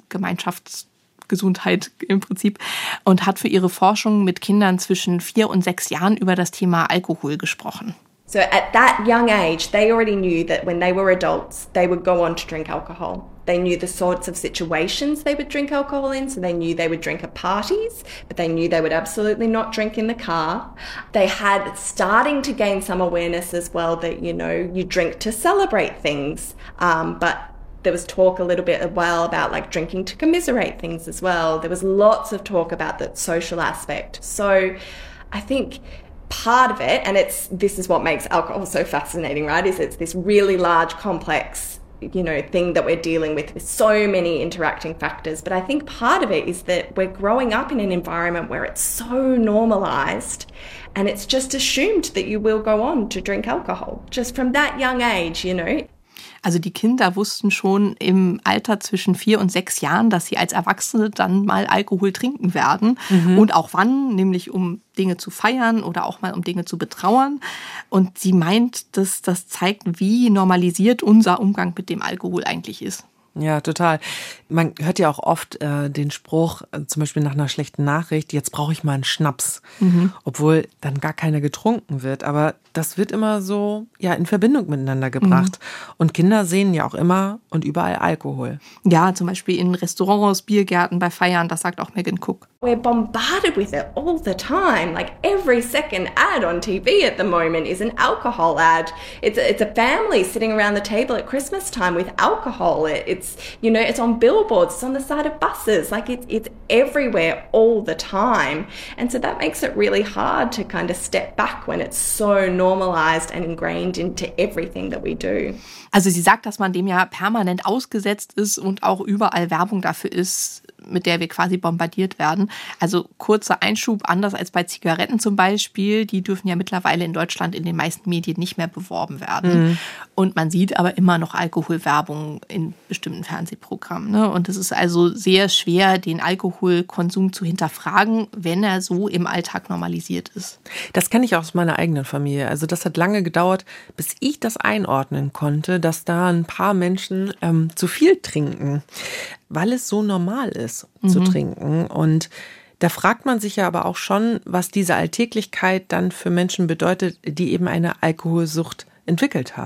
Gemeinschaftsgesundheit im Prinzip, und hat für ihre Forschung mit Kindern zwischen 4 und 6 Jahren über das Thema Alkohol gesprochen. So at that young age, they already knew that when they were adults, they would go on to drink alcohol. They knew the sorts of situations they would drink alcohol in, so they knew they would drink at parties, but they knew they would absolutely not drink in the car. They had starting to gain some awareness as well that, you know, you drink to celebrate things, but there was talk a little bit as well about like drinking to commiserate things as well. There was lots of talk about the social aspect. So I think part of it, and this is what makes alcohol so fascinating, right, is it's this really large, complex, you know, thing that we're dealing with so many interacting factors. But I think part of it is that we're growing up in an environment where it's so normalized and it's just assumed that you will go on to drink alcohol, just from that young age, you know. Also die Kinder wussten schon im Alter zwischen 4 und 6 Jahren, dass sie als Erwachsene dann mal Alkohol trinken werden. Und auch wann, nämlich um Dinge zu feiern oder auch mal um Dinge zu betrauern. Und sie meint, dass das zeigt, wie normalisiert unser Umgang mit dem Alkohol eigentlich ist. Ja, total. Man hört ja auch oft den Spruch, zum Beispiel nach einer schlechten Nachricht, jetzt brauche ich mal einen Schnaps, obwohl dann gar keiner getrunken wird. Aber das wird immer so ja in Verbindung miteinander gebracht. Und Kinder sehen ja auch immer und überall Alkohol. Ja, zum Beispiel in Restaurants, Biergärten, bei Feiern, das sagt auch Megan Cook. We're bombarded with it all the time. Like every second ad on TV at the moment is an alcohol ad. It's a family sitting around the table at Christmas time with alcohol. It's, you know, it's on billboards, it's on the side of buses. Like it's everywhere all the time. And so that makes it really hard to kind of step back when it's so normalized and ingrained into everything that we do. Also sie sagt, dass man dem ja permanent ausgesetzt ist und auch überall Werbung dafür ist, mit der wir quasi bombardiert werden. Also kurzer Einschub, anders als bei Zigaretten zum Beispiel, die dürfen ja mittlerweile in Deutschland in den meisten Medien nicht mehr beworben werden. Und man sieht aber immer noch Alkoholwerbung in bestimmten Fernsehprogrammen, ne? Und es ist also sehr schwer, den Alkoholkonsum zu hinterfragen, wenn er so im Alltag normalisiert ist. Das kenne ich auch aus meiner eigenen Familie. Also das hat lange gedauert, bis ich das einordnen konnte, dass da ein paar Menschen zu viel trinken, weil es so normal ist zu trinken. Und da fragt man sich ja aber auch schon, was diese Alltäglichkeit dann für Menschen bedeutet, die eben eine Alkoholsucht entwickelt haben.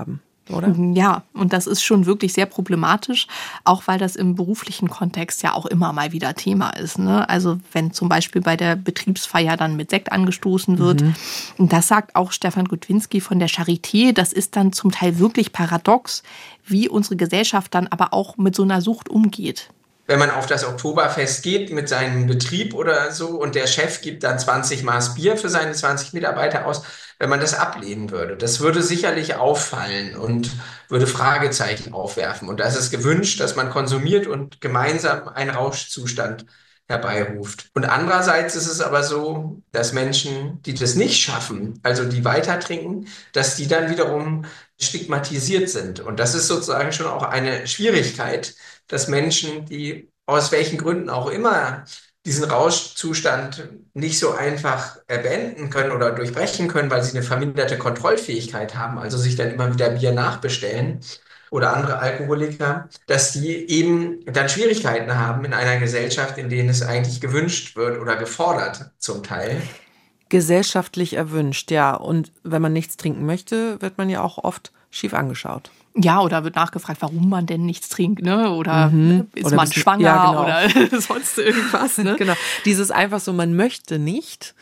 oder? Ja, und das ist schon wirklich sehr problematisch, auch weil das im beruflichen Kontext ja auch immer mal wieder Thema ist. Ne? Also wenn zum Beispiel bei der Betriebsfeier dann mit Sekt angestoßen wird. Und das sagt auch Stefan Gutwinski von der Charité. Das ist dann zum Teil wirklich paradox, wie unsere Gesellschaft dann aber auch mit so einer Sucht umgeht. Wenn man auf das Oktoberfest geht mit seinem Betrieb oder so und der Chef gibt dann 20 Maß Bier für seine 20 Mitarbeiter aus, wenn man das ablehnen würde. Das würde sicherlich auffallen und würde Fragezeichen aufwerfen. Und da ist es gewünscht, dass man konsumiert und gemeinsam einen Rauschzustand herbeiruft. Und andererseits ist es aber so, dass Menschen, die das nicht schaffen, also die weiter trinken, dass die dann wiederum stigmatisiert sind. Und das ist sozusagen schon auch eine Schwierigkeit, dass Menschen, die aus welchen Gründen auch immer diesen Rauschzustand nicht so einfach beenden können oder durchbrechen können, weil sie eine verminderte Kontrollfähigkeit haben, also sich dann immer wieder Bier nachbestellen oder andere Alkoholiker, dass die eben dann Schwierigkeiten haben in einer Gesellschaft, in denen es eigentlich gewünscht wird oder gefordert zum Teil. Gesellschaftlich erwünscht, ja. Und wenn man nichts trinken möchte, wird man ja auch oft schief angeschaut. Ja, oder wird nachgefragt, warum man denn nichts trinkt, ne? Oder ist Oder man schwanger ja, genau. oder sonst irgendwas, ne? Genau. Dieses einfach so, man möchte nicht,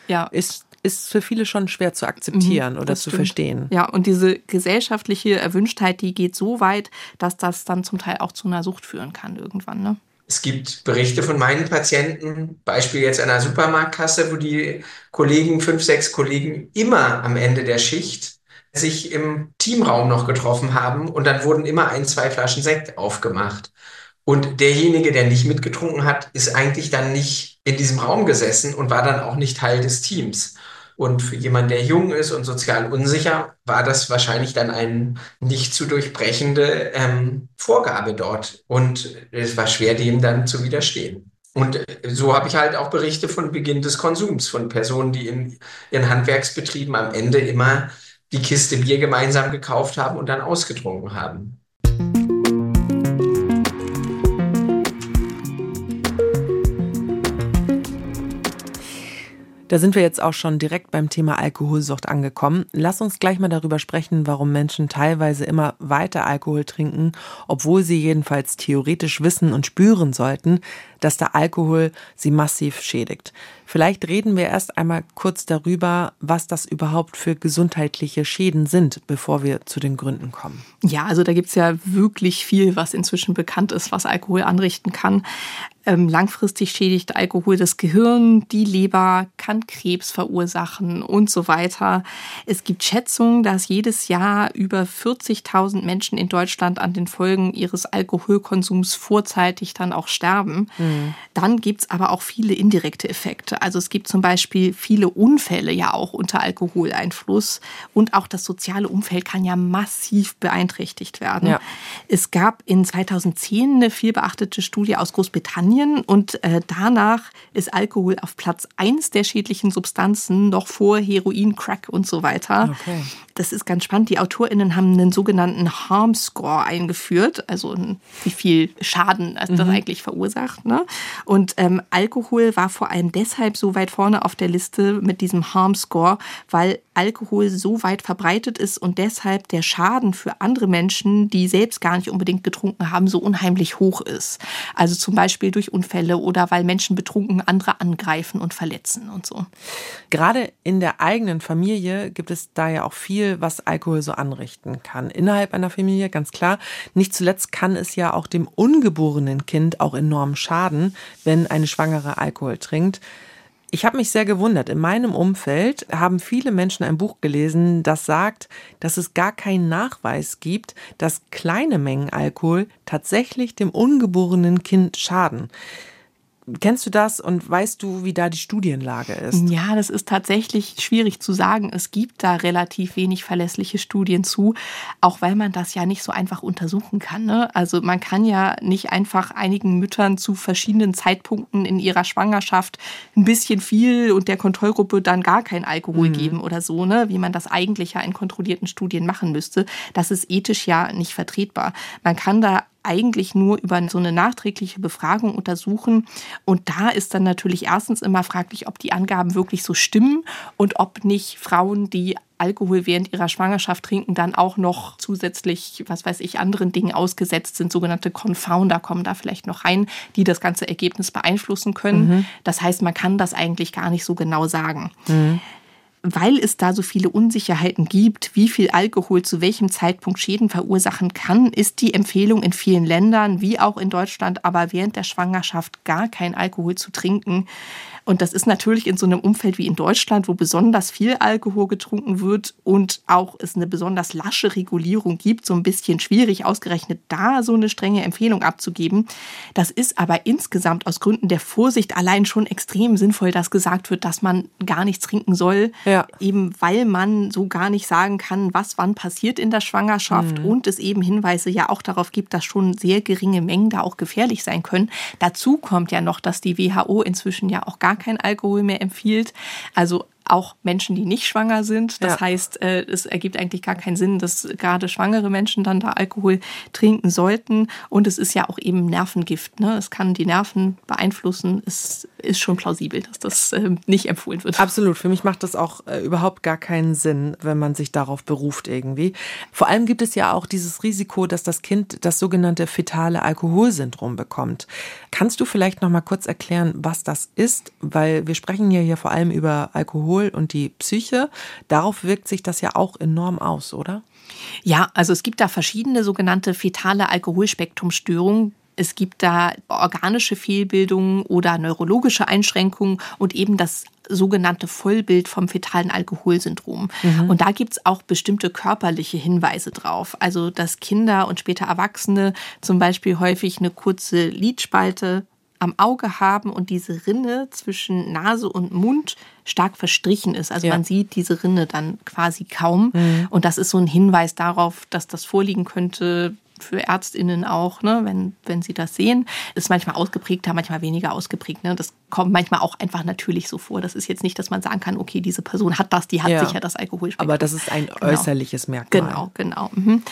ist für viele schon schwer zu akzeptieren oder zu verstehen. Ja, und diese gesellschaftliche Erwünschtheit, die geht so weit, dass das dann zum Teil auch zu einer Sucht führen kann irgendwann, ne? Es gibt Berichte von meinen Patienten, Beispiel jetzt an der Supermarktkasse, wo die Kollegen, 5, 6 Kollegen immer am Ende der Schicht sich im Teamraum noch getroffen haben und dann wurden immer 1, 2 Flaschen Sekt aufgemacht. Und derjenige, der nicht mitgetrunken hat, ist eigentlich dann nicht in diesem Raum gesessen und war dann auch nicht Teil des Teams. Und für jemanden, der jung ist und sozial unsicher, war das wahrscheinlich dann eine nicht zu durchbrechende Vorgabe dort. Und es war schwer, dem dann zu widerstehen. Und so habe ich halt auch Berichte von Beginn des Konsums, von Personen, die in ihren Handwerksbetrieben am Ende immer die Kiste Bier gemeinsam gekauft haben und dann ausgetrunken haben. Da sind wir jetzt auch schon direkt beim Thema Alkoholsucht angekommen. Lass uns gleich mal darüber sprechen, warum Menschen teilweise immer weiter Alkohol trinken, obwohl sie jedenfalls theoretisch wissen und spüren sollten, dass der Alkohol sie massiv schädigt. Vielleicht reden wir erst einmal kurz darüber, was das überhaupt für gesundheitliche Schäden sind, bevor wir zu den Gründen kommen. Ja, also da gibt's ja wirklich viel, was inzwischen bekannt ist, was Alkohol anrichten kann. Langfristig schädigt Alkohol das Gehirn, die Leber, kann Krebs verursachen und so weiter. Es gibt Schätzungen, dass jedes Jahr über 40.000 Menschen in Deutschland an den Folgen ihres Alkoholkonsums vorzeitig dann auch sterben. Dann gibt's aber auch viele indirekte Effekte. Also es gibt zum Beispiel viele Unfälle ja auch unter Alkoholeinfluss und auch das soziale Umfeld kann ja massiv beeinträchtigt werden. Ja. Es gab in 2010 eine vielbeachtete Studie aus Großbritannien und danach ist Alkohol auf Platz 1 der schädlichen Substanzen, noch vor Heroin, Crack und so weiter. Okay. Das ist ganz spannend. Die AutorInnen haben einen sogenannten Harm Score eingeführt, also wie viel Schaden das eigentlich verursacht. Ne? Und Alkohol war vor allem deshalb so weit vorne auf der Liste mit diesem Harm Score, weil Alkohol so weit verbreitet ist und deshalb der Schaden für andere Menschen, die selbst gar nicht unbedingt getrunken haben, so unheimlich hoch ist. Also zum Beispiel durch Unfälle oder weil Menschen betrunken andere angreifen und verletzen und so. Gerade in der eigenen Familie gibt es da ja auch viel, was Alkohol so anrichten kann. Innerhalb einer Familie, ganz klar. Nicht zuletzt kann es ja auch dem ungeborenen Kind auch enorm schaden, wenn eine Schwangere Alkohol trinkt. Ich habe mich sehr gewundert. In meinem Umfeld haben viele Menschen ein Buch gelesen, das sagt, dass es gar keinen Nachweis gibt, dass kleine Mengen Alkohol tatsächlich dem ungeborenen Kind schaden. Kennst du das und weißt du, wie da die Studienlage ist? Ja, das ist tatsächlich schwierig zu sagen. Es gibt da relativ wenig verlässliche Studien zu, auch weil man das ja nicht so einfach untersuchen kann. Ne? Also man kann ja nicht einfach einigen Müttern zu verschiedenen Zeitpunkten in ihrer Schwangerschaft ein bisschen viel und der Kontrollgruppe dann gar kein Alkohol geben oder so, ne? Wie man das eigentlich ja in kontrollierten Studien machen müsste. Das ist ethisch ja nicht vertretbar. Man kann da eigentlich nur über so eine nachträgliche Befragung untersuchen. Und da ist dann natürlich erstens immer fraglich, ob die Angaben wirklich so stimmen und ob nicht Frauen, die Alkohol während ihrer Schwangerschaft trinken, dann auch noch zusätzlich, anderen Dingen ausgesetzt sind. Sogenannte Confounder kommen da vielleicht noch rein, die das ganze Ergebnis beeinflussen können. Das heißt, man kann das eigentlich gar nicht so genau sagen. Weil es da so viele Unsicherheiten gibt, wie viel Alkohol zu welchem Zeitpunkt Schäden verursachen kann, ist die Empfehlung in vielen Ländern, wie auch in Deutschland, aber während der Schwangerschaft gar kein Alkohol zu trinken. Und das ist natürlich in so einem Umfeld wie in Deutschland, wo besonders viel Alkohol getrunken wird und auch es eine besonders lasche Regulierung gibt, so ein bisschen schwierig, ausgerechnet da so eine strenge Empfehlung abzugeben. Das ist aber insgesamt aus Gründen der Vorsicht allein schon extrem sinnvoll, dass gesagt wird, dass man gar nichts trinken soll, eben weil man so gar nicht sagen kann, was wann passiert in der Schwangerschaft und es eben Hinweise ja auch darauf gibt, dass schon sehr geringe Mengen da auch gefährlich sein können. Dazu kommt ja noch, dass die WHO inzwischen ja auch gar kein Alkohol mehr empfiehlt. Also auch Menschen, die nicht schwanger sind. Das heißt, es ergibt eigentlich gar keinen Sinn, dass gerade schwangere Menschen dann da Alkohol trinken sollten. Und es ist ja auch eben Nervengift. Ne? Es kann die Nerven beeinflussen. Es ist schon plausibel, dass das nicht empfohlen wird. Absolut. Für mich macht das auch überhaupt gar keinen Sinn, wenn man sich darauf beruft irgendwie. Vor allem gibt es ja auch dieses Risiko, dass das Kind das sogenannte fetale Alkoholsyndrom bekommt. Kannst du vielleicht noch mal kurz erklären, was das ist? Weil wir sprechen ja hier vor allem über Alkohol und die Psyche. Darauf wirkt sich das ja auch enorm aus, oder? Ja, also es gibt da verschiedene sogenannte fetale Alkoholspektrumstörungen. Es gibt da organische Fehlbildungen oder neurologische Einschränkungen und eben das sogenannte Vollbild vom fetalen Alkoholsyndrom. Und da gibt es auch bestimmte körperliche Hinweise drauf. Also dass Kinder und später Erwachsene zum Beispiel häufig eine kurze Lidspalte am Auge haben und diese Rinne zwischen Nase und Mund stark verstrichen ist. Also man sieht diese Rinne dann quasi kaum. Und das ist so ein Hinweis darauf, dass das vorliegen könnte, für ÄrztInnen auch, ne, wenn sie das sehen. Ist manchmal ausgeprägter, manchmal weniger ausgeprägt. Ne? Das kommt manchmal auch einfach natürlich so vor. Das ist jetzt nicht, dass man sagen kann, okay, diese Person hat das, die hat sicher das Alkoholspektrum. Aber das ist ein äußerliches Merkmal. Genau.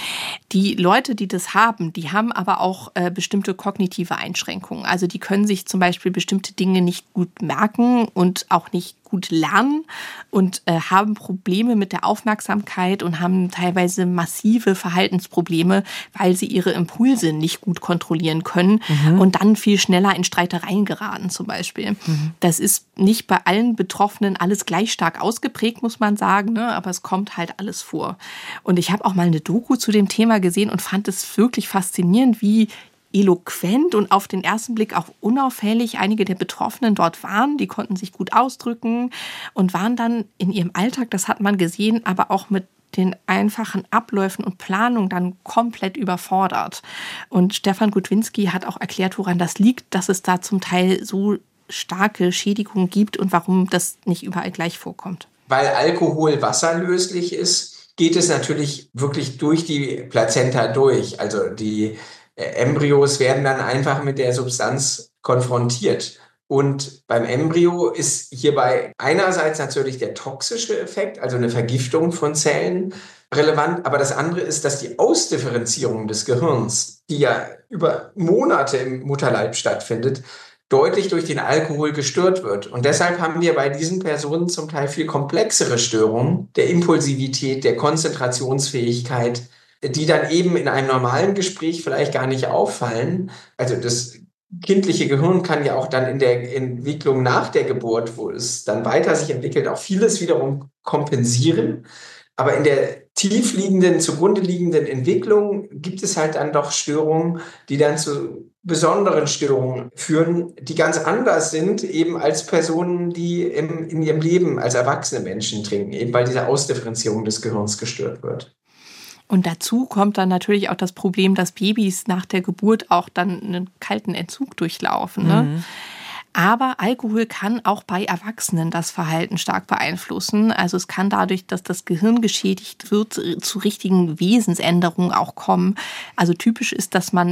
Die Leute, die das haben, die haben aber auch bestimmte kognitive Einschränkungen. Also die können sich zum Beispiel bestimmte Dinge nicht gut merken und auch nicht gut lernen und haben Probleme mit der Aufmerksamkeit und haben teilweise massive Verhaltensprobleme, weil sie ihre Impulse nicht gut kontrollieren können und dann viel schneller in Streitereien geraten zum Beispiel. Das ist nicht bei allen Betroffenen alles gleich stark ausgeprägt, muss man sagen, ne? Aber es kommt halt alles vor. Und ich habe auch mal eine Doku zu dem Thema gesehen und fand es wirklich faszinierend, wie eloquent und auf den ersten Blick auch unauffällig einige der Betroffenen dort waren. Die konnten sich gut ausdrücken und waren dann in ihrem Alltag, das hat man gesehen, aber auch mit den einfachen Abläufen und Planungen dann komplett überfordert. Und Stefan Gutwinski hat auch erklärt, woran das liegt, dass es da zum Teil so starke Schädigungen gibt und warum das nicht überall gleich vorkommt. Weil Alkohol wasserlöslich ist, geht es natürlich wirklich durch die Plazenta durch. Also die Embryos werden dann einfach mit der Substanz konfrontiert. Und beim Embryo ist hierbei einerseits natürlich der toxische Effekt, also eine Vergiftung von Zellen, relevant. Aber das andere ist, dass die Ausdifferenzierung des Gehirns, die ja über Monate im Mutterleib stattfindet, deutlich durch den Alkohol gestört wird. Und deshalb haben wir bei diesen Personen zum Teil viel komplexere Störungen der Impulsivität, der Konzentrationsfähigkeit, die dann eben in einem normalen Gespräch vielleicht gar nicht auffallen. Also das kindliche Gehirn kann ja auch dann in der Entwicklung nach der Geburt, wo es dann weiter sich entwickelt, auch vieles wiederum kompensieren. Aber in der tiefliegenden, zugrunde liegenden Entwicklung gibt es halt dann doch Störungen, die dann zu besonderen Störungen führen, die ganz anders sind, eben als Personen, die in ihrem Leben als erwachsene Menschen trinken, eben weil diese Ausdifferenzierung des Gehirns gestört wird. Und dazu kommt dann natürlich auch das Problem, dass Babys nach der Geburt auch dann einen kalten Entzug durchlaufen. Ne? Aber Alkohol kann auch bei Erwachsenen das Verhalten stark beeinflussen. Also es kann dadurch, dass das Gehirn geschädigt wird, zu richtigen Wesensänderungen auch kommen. Also typisch ist, dass man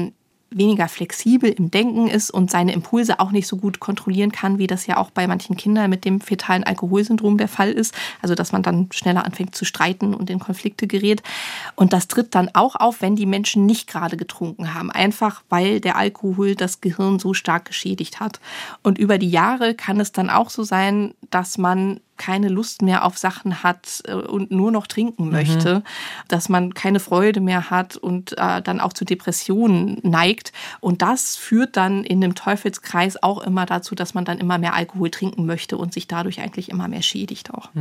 weniger flexibel im Denken ist und seine Impulse auch nicht so gut kontrollieren kann, wie das ja auch bei manchen Kindern mit dem fetalen Alkoholsyndrom der Fall ist. Also dass man dann schneller anfängt zu streiten und in Konflikte gerät. Und das tritt dann auch auf, wenn die Menschen nicht gerade getrunken haben. Einfach weil der Alkohol das Gehirn so stark geschädigt hat. Und über die Jahre kann es dann auch so sein, dass man keine Lust mehr auf Sachen hat und nur noch trinken möchte, dass man keine Freude mehr hat und dann auch zu Depressionen neigt. Und das führt dann in dem Teufelskreis auch immer dazu, dass man dann immer mehr Alkohol trinken möchte und sich dadurch eigentlich immer mehr schädigt auch.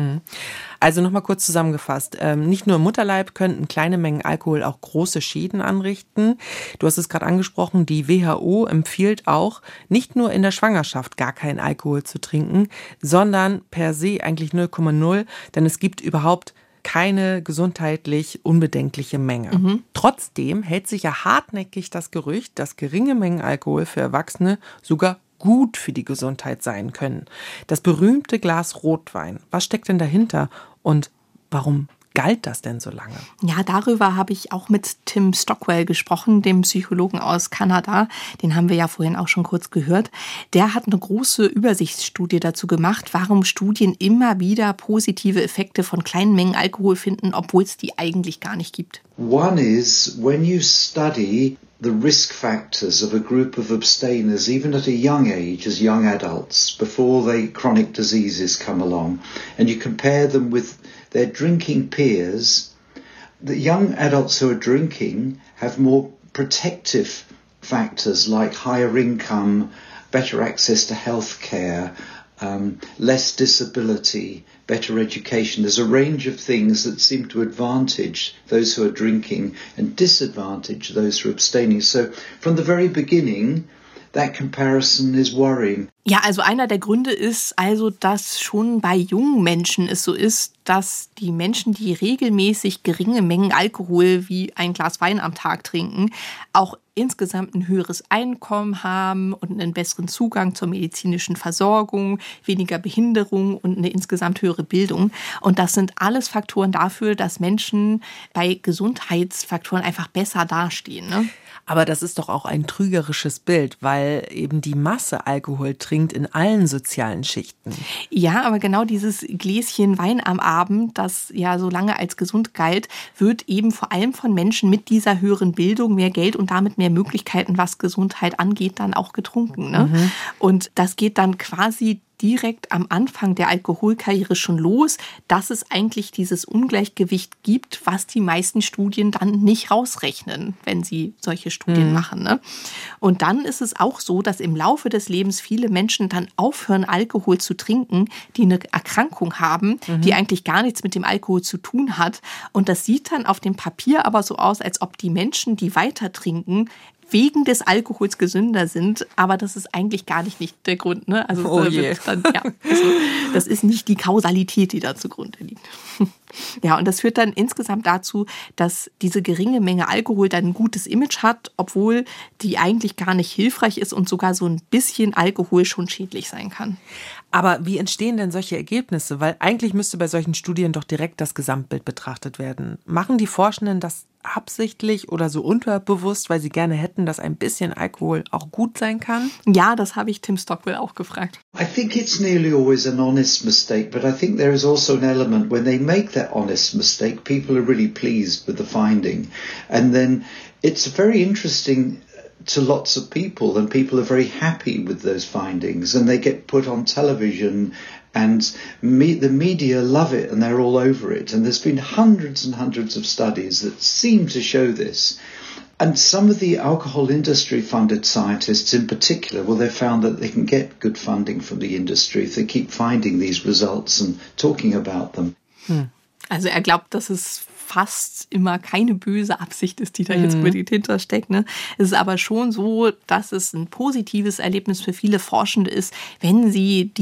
Also nochmal kurz zusammengefasst. Nicht nur im Mutterleib könnten kleine Mengen Alkohol auch große Schäden anrichten. Du hast es gerade angesprochen, die WHO empfiehlt auch, nicht nur in der Schwangerschaft gar keinen Alkohol zu trinken, sondern per se eigentlich 0,0, denn es gibt überhaupt keine gesundheitlich unbedenkliche Menge. Trotzdem hält sich ja hartnäckig das Gerücht, dass geringe Mengen Alkohol für Erwachsene sogar gut für die Gesundheit sein können. Das berühmte Glas Rotwein, was steckt denn dahinter und warum galt das denn so lange? Ja, darüber habe ich auch mit Tim Stockwell gesprochen, dem Psychologen aus Kanada. Den haben wir ja vorhin auch schon kurz gehört. Der hat eine große Übersichtsstudie dazu gemacht, warum Studien immer wieder positive Effekte von kleinen Mengen Alkohol finden, obwohl es die eigentlich gar nicht gibt. One is when you study the risk factors of a group of abstainers, even at a young age, as young adults, before chronic diseases come along, and you compare them with their drinking peers, the young adults who are drinking have more protective factors like higher income, better access to health care, less disability, better education. There's a range of things that seem to advantage those who are drinking and disadvantage those who are abstaining. So from the very beginning, that comparison is worrying. Ja, also einer der Gründe ist also, dass schon bei jungen Menschen es so ist, dass die Menschen, die regelmäßig geringe Mengen Alkohol wie ein Glas Wein am Tag trinken, auch insgesamt ein höheres Einkommen haben und einen besseren Zugang zur medizinischen Versorgung, weniger Behinderung und eine insgesamt höhere Bildung. Und das sind alles Faktoren dafür, dass Menschen bei Gesundheitsfaktoren einfach besser dastehen, ne? Aber das ist doch auch ein trügerisches Bild, weil eben die Masse Alkohol trinkt in allen sozialen Schichten. Ja, aber genau dieses Gläschen Wein am Abend, das ja so lange als gesund galt, wird eben vor allem von Menschen mit dieser höheren Bildung, mehr Geld und damit mehr Möglichkeiten, was Gesundheit angeht, dann auch getrunken, ne? Und das geht dann quasi direkt am Anfang der Alkoholkarriere schon los, dass es eigentlich dieses Ungleichgewicht gibt, was die meisten Studien dann nicht rausrechnen, wenn sie solche Studien machen, ne? Und dann ist es auch so, dass im Laufe des Lebens viele Menschen dann aufhören, Alkohol zu trinken, die eine Erkrankung haben, die eigentlich gar nichts mit dem Alkohol zu tun hat. Und das sieht dann auf dem Papier aber so aus, als ob die Menschen, die weiter trinken, wegen des Alkohols gesünder sind, aber das ist eigentlich gar nicht der Grund, ne? Also, das ist nicht die Kausalität, die da zugrunde liegt. Ja, und das führt dann insgesamt dazu, dass diese geringe Menge Alkohol dann ein gutes Image hat, obwohl die eigentlich gar nicht hilfreich ist und sogar so ein bisschen Alkohol schon schädlich sein kann. Aber wie entstehen denn solche Ergebnisse? Weil eigentlich müsste bei solchen Studien doch direkt das Gesamtbild betrachtet werden. Machen die Forschenden das absichtlich oder so unterbewusst, weil sie gerne hätten, dass ein bisschen Alkohol auch gut sein kann? Ja, das habe ich Tim Stockwell auch gefragt. I think it's nearly always an honest mistake, but I think there is also an element when they make that honest mistake, people are really pleased with the finding. And then it's very interesting to lots of people, and people are very happy with those findings, and they get put on television, and the media love it, and they're all over it. And there's been hundreds and hundreds of studies that seem to show this. And some of the alcohol industry funded scientists in particular, well, they've found that they can get good funding from the industry if they keep finding these results and talking about them. Also er glaubt, dass es fast immer keine böse Absicht ist, die da jetzt unbedingt hintersteckt, ne? Es ist aber schon so, dass es ein positives Erlebnis für viele Forschende ist, wenn sie diese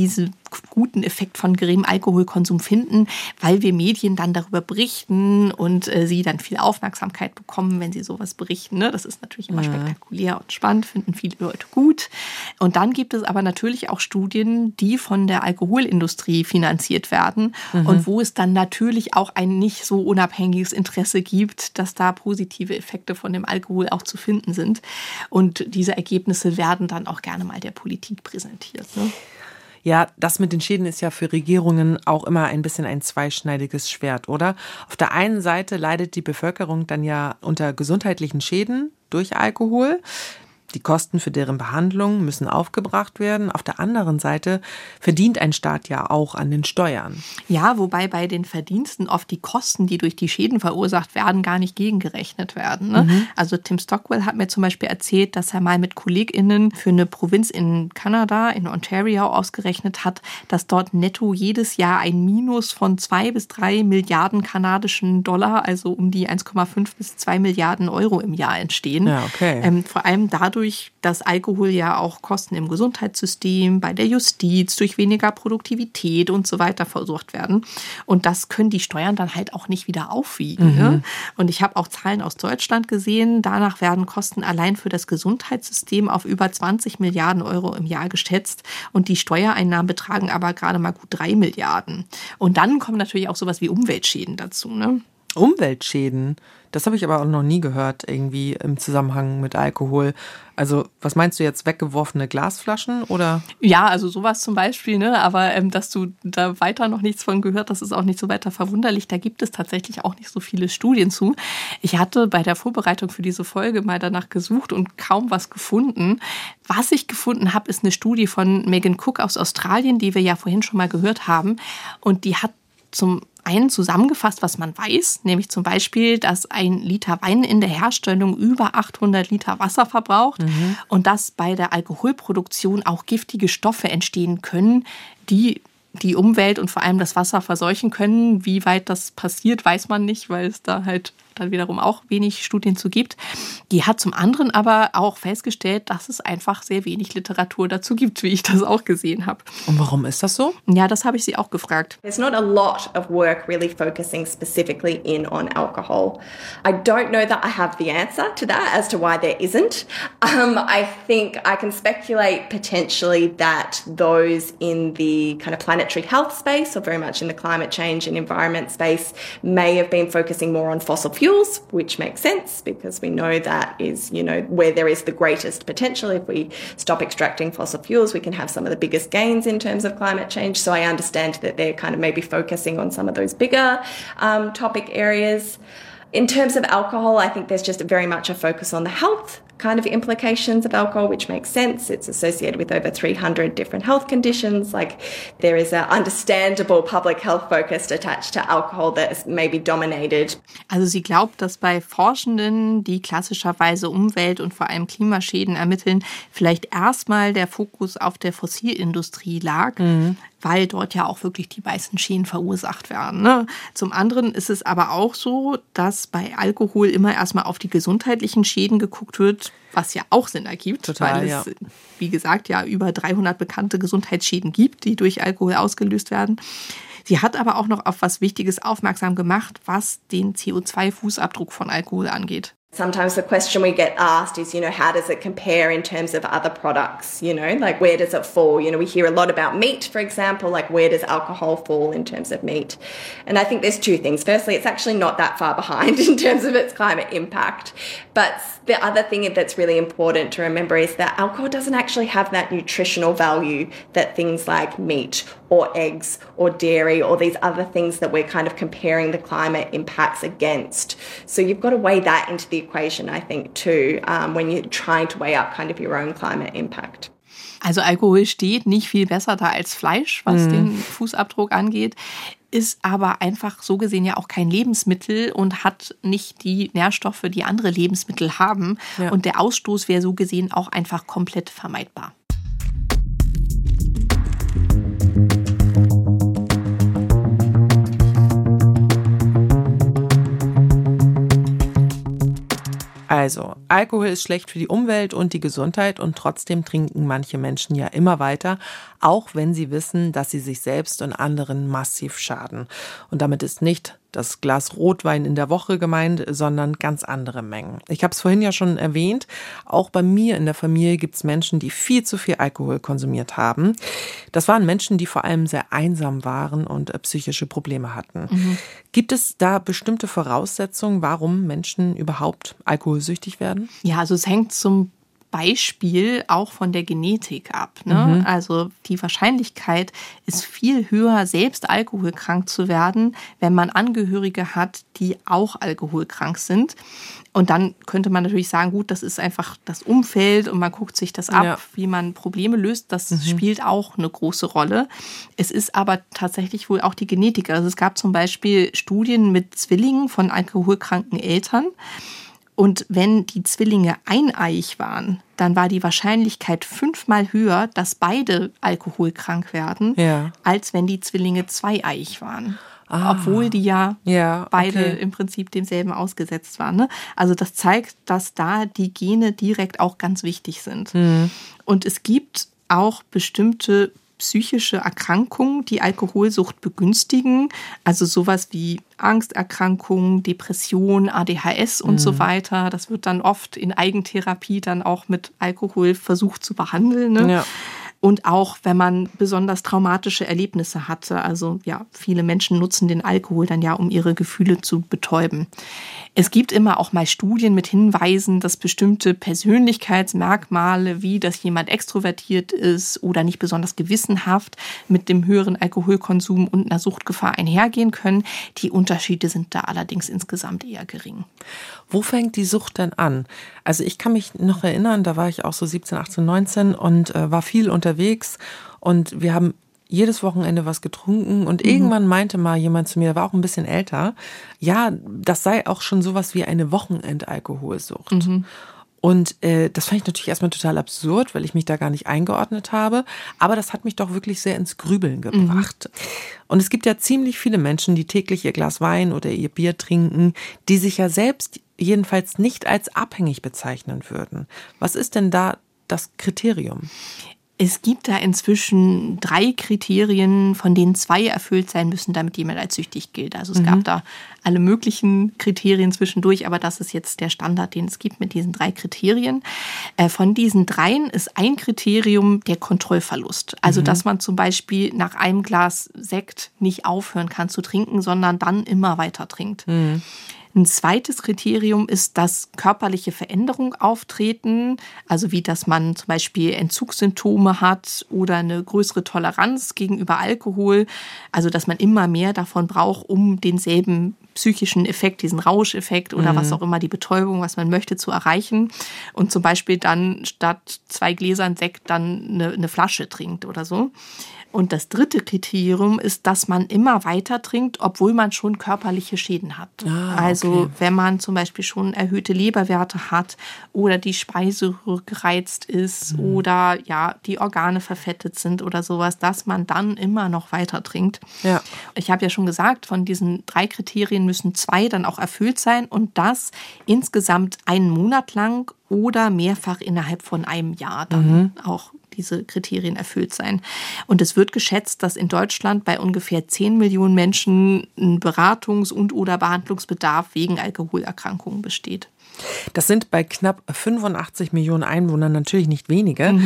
guten Effekt von geringem Alkoholkonsum finden, weil wir Medien dann darüber berichten und sie dann viel Aufmerksamkeit bekommen, wenn sie sowas berichten. Ne? Das ist natürlich immer spektakulär und spannend, finden viele Leute gut. Und dann gibt es aber natürlich auch Studien, die von der Alkoholindustrie finanziert werden und wo es dann natürlich auch ein nicht so unabhängiges Interesse gibt, dass da positive Effekte von dem Alkohol auch zu finden sind. Und diese Ergebnisse werden dann auch gerne mal der Politik präsentiert. Ne? Ja, das mit den Schäden ist ja für Regierungen auch immer ein bisschen ein zweischneidiges Schwert, oder? Auf der einen Seite leidet die Bevölkerung dann ja unter gesundheitlichen Schäden durch Alkohol. Die Kosten für deren Behandlung müssen aufgebracht werden. Auf der anderen Seite verdient ein Staat ja auch an den Steuern. Ja, wobei bei den Verdiensten oft die Kosten, die durch die Schäden verursacht werden, gar nicht gegengerechnet werden. Ne? Also Tim Stockwell hat mir zum Beispiel erzählt, dass er mal mit KollegInnen für eine Provinz in Kanada, in Ontario, ausgerechnet hat, dass dort netto jedes Jahr ein Minus von 2 bis 3 Milliarden kanadischen Dollar, also um die 1,5 bis 2 Milliarden Euro im Jahr entstehen. Ja, okay. Vor allem dadurch, dass Alkohol ja auch Kosten im Gesundheitssystem, bei der Justiz, durch weniger Produktivität und so weiter verursacht werden. Und das können die Steuern dann halt auch nicht wieder aufwiegen. Ne? Und ich habe auch Zahlen aus Deutschland gesehen. Danach werden Kosten allein für das Gesundheitssystem auf über 20 Milliarden Euro im Jahr geschätzt. Und die Steuereinnahmen betragen aber gerade mal gut 3 Milliarden. Und dann kommen natürlich auch sowas wie Umweltschäden dazu. Ne? Umweltschäden? Das habe ich aber auch noch nie gehört, irgendwie im Zusammenhang mit Alkohol. Also, was meinst du jetzt, weggeworfene Glasflaschen, oder? Ja, also sowas zum Beispiel, ne? Aber dass du da weiter noch nichts von gehört, das ist auch nicht so weiter verwunderlich. Da gibt es tatsächlich auch nicht so viele Studien zu. Ich hatte bei der Vorbereitung für diese Folge mal danach gesucht und kaum was gefunden. Was ich gefunden habe, ist eine Studie von Megan Cook aus Australien, die wir ja vorhin schon mal gehört haben. Und die hat zum einen zusammengefasst, was man weiß, nämlich zum Beispiel, dass 1 Liter Wein in der Herstellung über 800 Liter Wasser verbraucht und dass bei der Alkoholproduktion auch giftige Stoffe entstehen können, die die Umwelt und vor allem das Wasser verseuchen können. Wie weit das passiert, weiß man nicht, weil es da halt dann wiederum auch wenig Studien zu gibt. Die hat zum anderen aber auch festgestellt, dass es einfach sehr wenig Literatur dazu gibt, wie ich das auch gesehen habe. Und warum ist das so? Ja, das habe ich sie auch gefragt. There's not a lot of work really focusing specifically in on alcohol. I don't know that I have the answer to that as to why there isn't. I think I can speculate potentially that those in the kind of planetary health space or very much in the climate change and environment space may have been focusing more on fossil fuels, which makes sense because we know that is, you know, where there is the greatest potential. If we stop extracting fossil fuels, we can have some of the biggest gains in terms of climate change. So I understand that they're kind of maybe focusing on some of those bigger topic areas. In terms of alcohol, I think there's just very much a focus on the health kind of implications of alcohol, which makes sense. It's associated with over 300 different health conditions. Like there is an understandable public health focus attached to alcohol that is maybe dominated. Also sie glaubt, dass bei Forschenden, die klassischerweise Umwelt- und vor allem Klimaschäden ermitteln, vielleicht erstmal der Fokus auf der Fossilindustrie lag, weil dort ja auch wirklich die meisten Schäden verursacht werden. Ne? Zum anderen ist es aber auch so, dass bei Alkohol immer erstmal auf die gesundheitlichen Schäden geguckt wird, was ja auch Sinn ergibt, total, weil es, wie gesagt, ja über 300 bekannte Gesundheitsschäden gibt, die durch Alkohol ausgelöst werden. Sie hat aber auch noch auf was Wichtiges aufmerksam gemacht, was den CO2-Fußabdruck von Alkohol angeht. Sometimes the question we get asked is, you know, how does it compare in terms of other products? You know, like where does it fall? You know, we hear a lot about meat, for example, like where does alcohol fall in terms of meat? And I think there's two things. Firstly, it's actually not that far behind in terms of its climate impact. But the other thing that's really important to remember is that alcohol doesn't actually have that nutritional value that things like meat or eggs or dairy or these other things that we're kind of comparing the climate impacts against. So you've got to weigh that into the equation, I think, too, when you're trying to weigh up kind of your own climate impact. Also Alkohol steht nicht viel besser da als Fleisch, was den Fußabdruck angeht, ist aber einfach so gesehen ja auch kein Lebensmittel und hat nicht die Nährstoffe, die andere Lebensmittel haben. Ja. Und der Ausstoß wäre so gesehen auch einfach komplett vermeidbar. Also, Alkohol ist schlecht für die Umwelt und die Gesundheit und trotzdem trinken manche Menschen ja immer weiter, auch wenn sie wissen, dass sie sich selbst und anderen massiv schaden. Und damit ist nicht das Glas Rotwein in der Woche gemeint, sondern ganz andere Mengen. Ich habe es vorhin ja schon erwähnt, auch bei mir in der Familie gibt es Menschen, die viel zu viel Alkohol konsumiert haben. Das waren Menschen, die vor allem sehr einsam waren und psychische Probleme hatten. Gibt es da bestimmte Voraussetzungen, warum Menschen überhaupt alkoholsüchtig werden? Ja, also es hängt zum Beispiel auch von der Genetik ab. Ne? Also die Wahrscheinlichkeit ist viel höher, selbst alkoholkrank zu werden, wenn man Angehörige hat, die auch alkoholkrank sind. Und dann könnte man natürlich sagen, gut, das ist einfach das Umfeld und man guckt sich das ab, wie man Probleme löst. Das spielt auch eine große Rolle. Es ist aber tatsächlich wohl auch die Genetik. Also es gab zum Beispiel Studien mit Zwillingen von alkoholkranken Eltern. Und wenn die Zwillinge eineiig waren, dann war die Wahrscheinlichkeit 5-mal höher, dass beide alkoholkrank werden, als wenn die Zwillinge zweieiig waren. Obwohl die beide im Prinzip demselben ausgesetzt waren. Ne? Also das zeigt, dass da die Gene direkt auch ganz wichtig sind. Und es gibt auch bestimmte psychische Erkrankungen, die Alkoholsucht begünstigen. Also sowas wie Angsterkrankungen, Depression, ADHS und so weiter. Das wird dann oft in Eigentherapie dann auch mit Alkohol versucht zu behandeln. Ne? Ja. Und auch, wenn man besonders traumatische Erlebnisse hatte. Also ja, viele Menschen nutzen den Alkohol dann ja, um ihre Gefühle zu betäuben. Es gibt immer auch mal Studien mit Hinweisen, dass bestimmte Persönlichkeitsmerkmale, wie dass jemand extrovertiert ist oder nicht besonders gewissenhaft, mit dem höheren Alkoholkonsum und einer Suchtgefahr einhergehen können. Die Unterschiede sind da allerdings insgesamt eher gering. Wo fängt die Sucht denn an? Also ich kann mich noch erinnern, da war ich auch so 17, 18, 19 und war viel unterwegs und wir haben jedes Wochenende was getrunken und irgendwann meinte mal jemand zu mir, der war auch ein bisschen älter, ja, das sei auch schon sowas wie eine Wochenendalkoholsucht. Und das fand ich natürlich erstmal total absurd, weil ich mich da gar nicht eingeordnet habe. Aber das hat mich doch wirklich sehr ins Grübeln gebracht. Und es gibt ja ziemlich viele Menschen, die täglich ihr Glas Wein oder ihr Bier trinken, die sich ja selbst jedenfalls nicht als abhängig bezeichnen würden. Was ist denn da das Kriterium? Es gibt da inzwischen 3 Kriterien, von denen 2 erfüllt sein müssen, damit jemand als süchtig gilt. Also es gab da alle möglichen Kriterien zwischendurch, aber das ist jetzt der Standard, den es gibt mit diesen 3 Kriterien. Von diesen 3 ist ein Kriterium der Kontrollverlust. Also dass man zum Beispiel nach einem Glas Sekt nicht aufhören kann zu trinken, sondern dann immer weiter trinkt. Ein zweites Kriterium ist, dass körperliche Veränderungen auftreten, also wie dass man zum Beispiel Entzugssymptome hat oder eine größere Toleranz gegenüber Alkohol, also dass man immer mehr davon braucht, um denselben psychischen Effekt, diesen Rauscheffekt oder was auch immer, die Betäubung, was man möchte, zu erreichen und zum Beispiel dann statt 2 Gläsern Sekt dann eine Flasche trinkt oder so. Und das dritte Kriterium ist, dass man immer weiter trinkt, obwohl man schon körperliche Schäden hat. Also wenn man zum Beispiel schon erhöhte Leberwerte hat oder die Speiseröhre gereizt ist oder ja die Organe verfettet sind oder sowas, dass man dann immer noch weiter trinkt. Ja. Ich habe ja schon gesagt, von diesen 3 Kriterien müssen 2 dann auch erfüllt sein und das insgesamt einen Monat lang oder mehrfach innerhalb von einem Jahr dann auch diese Kriterien erfüllt sein. Und es wird geschätzt, dass in Deutschland bei ungefähr 10 Millionen Menschen ein Beratungs- und/oder Behandlungsbedarf wegen Alkoholerkrankungen besteht. Das sind bei knapp 85 Millionen Einwohnern natürlich nicht wenige.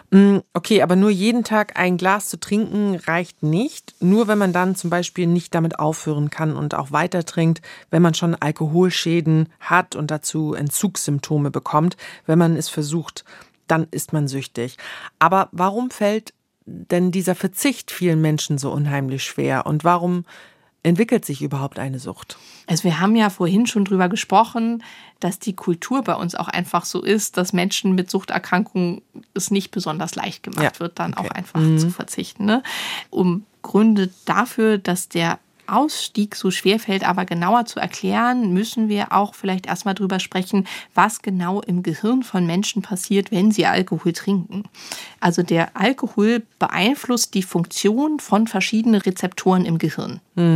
Okay, aber nur jeden Tag ein Glas zu trinken reicht nicht. Nur wenn man dann zum Beispiel nicht damit aufhören kann und auch weiter trinkt, wenn man schon Alkoholschäden hat und dazu Entzugssymptome bekommt, wenn man es versucht, dann ist man süchtig. Aber warum fällt denn dieser Verzicht vielen Menschen so unheimlich schwer? Und warum entwickelt sich überhaupt eine Sucht? Also wir haben ja vorhin schon drüber gesprochen, dass die Kultur bei uns auch einfach so ist, dass Menschen mit Suchterkrankungen es nicht besonders leicht gemacht wird, dann auch einfach zu verzichten. Ne? Um Gründe dafür, dass der Ausstieg so schwerfällt, aber genauer zu erklären, müssen wir auch vielleicht erstmal drüber sprechen, was genau im Gehirn von Menschen passiert, wenn sie Alkohol trinken. Also der Alkohol beeinflusst die Funktion von verschiedenen Rezeptoren im Gehirn.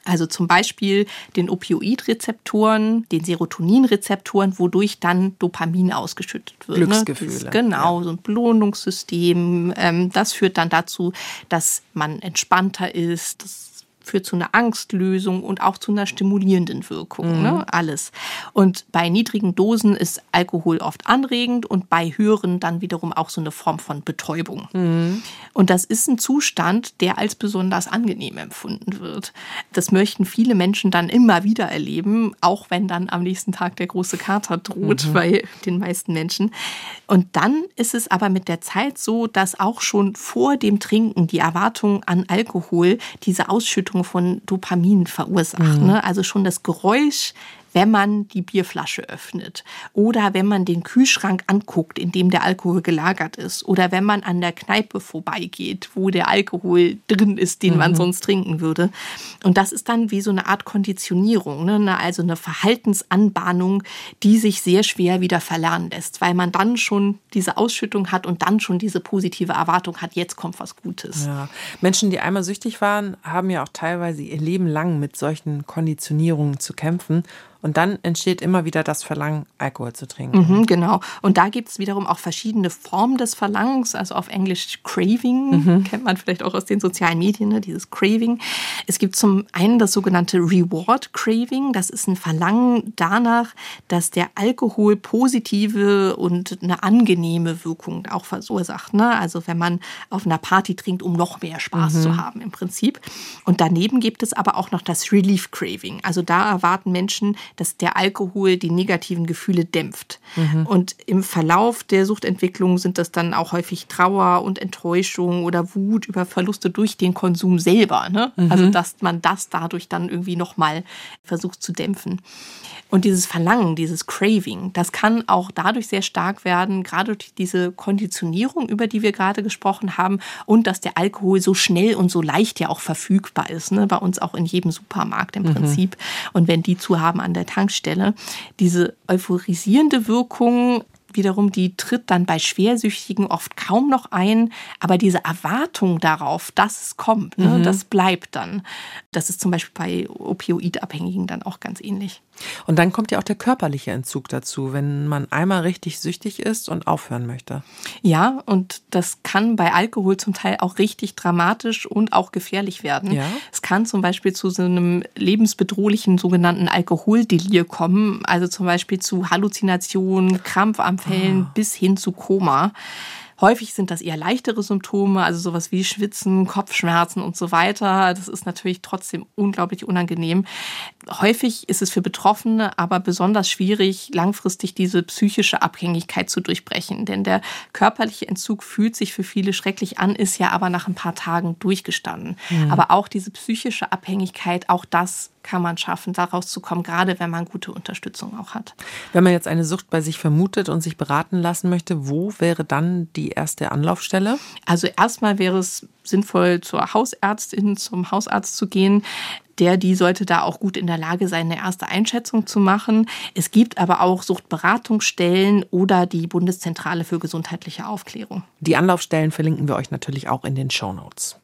Also zum Beispiel den Opioidrezeptoren, den Serotoninrezeptoren, wodurch dann Dopamin ausgeschüttet wird. Glücksgefühle. Ne? Genau, so ein Belohnungssystem. Das führt dann dazu, dass man entspannter ist. Das führt zu einer Angstlösung und auch zu einer stimulierenden Wirkung. Ne? Alles. Und bei niedrigen Dosen ist Alkohol oft anregend und bei höheren dann wiederum auch so eine Form von Betäubung. Und das ist ein Zustand, der als besonders angenehm empfunden wird. Das möchten viele Menschen dann immer wieder erleben, auch wenn dann am nächsten Tag der große Kater droht bei den meisten Menschen. Und dann ist es aber mit der Zeit so, dass auch schon vor dem Trinken die Erwartung an Alkohol diese Ausschüttung von Dopamin verursacht. Ne? Also schon das Geräusch, wenn man die Bierflasche öffnet oder wenn man den Kühlschrank anguckt, in dem der Alkohol gelagert ist oder wenn man an der Kneipe vorbeigeht, wo der Alkohol drin ist, den man sonst trinken würde. Und das ist dann wie so eine Art Konditionierung, ne? Also eine Verhaltensanbahnung, die sich sehr schwer wieder verlernen lässt, weil man dann schon diese Ausschüttung hat und dann schon diese positive Erwartung hat, jetzt kommt was Gutes. Ja. Menschen, die einmal süchtig waren, haben ja auch teilweise ihr Leben lang mit solchen Konditionierungen zu kämpfen. Und dann entsteht immer wieder das Verlangen, Alkohol zu trinken. Genau. Und da gibt es wiederum auch verschiedene Formen des Verlangens, also auf Englisch Craving, kennt man vielleicht auch aus den sozialen Medien, ne, dieses Craving. Es gibt zum einen das sogenannte Reward Craving. Das ist ein Verlangen danach, dass der Alkohol positive und eine angenehme Wirkung auch verursacht. Ne? Also wenn man auf einer Party trinkt, um noch mehr Spaß zu haben im Prinzip. Und daneben gibt es aber auch noch das Relief Craving. Also da erwarten Menschen, dass der Alkohol die negativen Gefühle dämpft. Und im Verlauf der Suchtentwicklung sind das dann auch häufig Trauer und Enttäuschung oder Wut über Verluste durch den Konsum selber. Ne? Also dass man das dadurch dann irgendwie nochmal versucht zu dämpfen. Und dieses Verlangen, dieses Craving, das kann auch dadurch sehr stark werden, gerade durch diese Konditionierung, über die wir gerade gesprochen haben, und dass der Alkohol so schnell und so leicht ja auch verfügbar ist, ne? Bei uns auch in jedem Supermarkt im Prinzip. Und wenn die zu haben an der Tankstelle, diese euphorisierende Wirkung wiederum, die tritt dann bei Schwersüchtigen oft kaum noch ein, aber diese Erwartung darauf, dass es kommt, ne, das bleibt dann. Das ist zum Beispiel bei Opioidabhängigen dann auch ganz ähnlich. Und dann kommt ja auch der körperliche Entzug dazu, wenn man einmal richtig süchtig ist und aufhören möchte. Ja, und das kann bei Alkohol zum Teil auch richtig dramatisch und auch gefährlich werden. Ja. Es kann zum Beispiel zu so einem lebensbedrohlichen sogenannten Alkoholdelir kommen, also zum Beispiel zu Halluzinationen, Krampfanfällen bis hin zu Koma. Häufig sind das eher leichtere Symptome, also sowas wie Schwitzen, Kopfschmerzen und so weiter. Das ist natürlich trotzdem unglaublich unangenehm. Häufig ist es für Betroffene aber besonders schwierig, langfristig diese psychische Abhängigkeit zu durchbrechen. Denn der körperliche Entzug fühlt sich für viele schrecklich an, ist ja aber nach ein paar Tagen durchgestanden. Aber auch diese psychische Abhängigkeit, auch das kann man schaffen, da rauszukommen, gerade wenn man gute Unterstützung auch hat. Wenn man jetzt eine Sucht bei sich vermutet und sich beraten lassen möchte, wo wäre dann die erste Anlaufstelle? Also erstmal wäre es sinnvoll, zur Hausärztin, zum Hausarzt zu gehen. Die sollte da auch gut in der Lage sein, eine erste Einschätzung zu machen. Es gibt aber auch Suchtberatungsstellen oder die Bundeszentrale für gesundheitliche Aufklärung. Die Anlaufstellen verlinken wir euch natürlich auch in den Shownotes.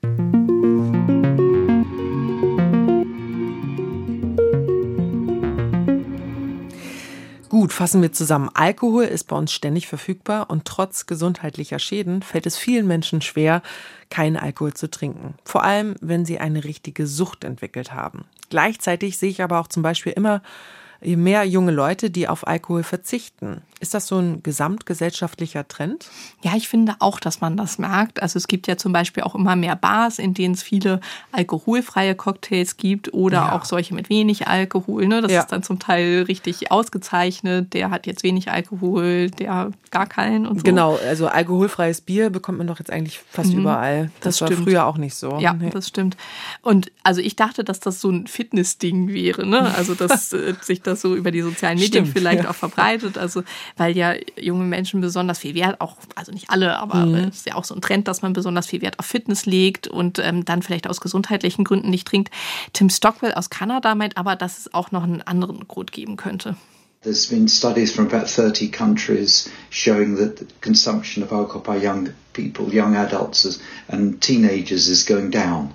Gut, fassen wir zusammen. Alkohol ist bei uns ständig verfügbar und trotz gesundheitlicher Schäden fällt es vielen Menschen schwer, keinen Alkohol zu trinken. Vor allem, wenn sie eine richtige Sucht entwickelt haben. Gleichzeitig sehe ich aber auch zum Beispiel immer mehr junge Leute, die auf Alkohol verzichten. Ist das so ein gesamtgesellschaftlicher Trend? Ja, ich finde auch, dass man das merkt. Also es gibt ja zum Beispiel auch immer mehr Bars, in denen es viele alkoholfreie Cocktails gibt oder auch solche mit wenig Alkohol. Ne? Das ist dann zum Teil richtig ausgezeichnet. Der hat jetzt wenig Alkohol, der gar keinen und so. Genau, also alkoholfreies Bier bekommt man doch jetzt eigentlich fast überall. Das war früher auch nicht so. Ja, das stimmt. Und also ich dachte, dass das so ein Fitness-Ding wäre. Ne? Also dass sich das so über die sozialen Medien vielleicht auch verbreitet. Also weil ja junge Menschen besonders viel Wert, auch, also nicht alle, aber es ist ja auch so ein Trend, dass man besonders viel Wert auf Fitness legt und dann vielleicht aus gesundheitlichen Gründen nicht trinkt. Tim Stockwell aus Kanada meint aber, dass es auch noch einen anderen Grund geben könnte. There's been studies from about 30 countries showing that the consumption of alcohol by young people, young adults and teenagers is going down.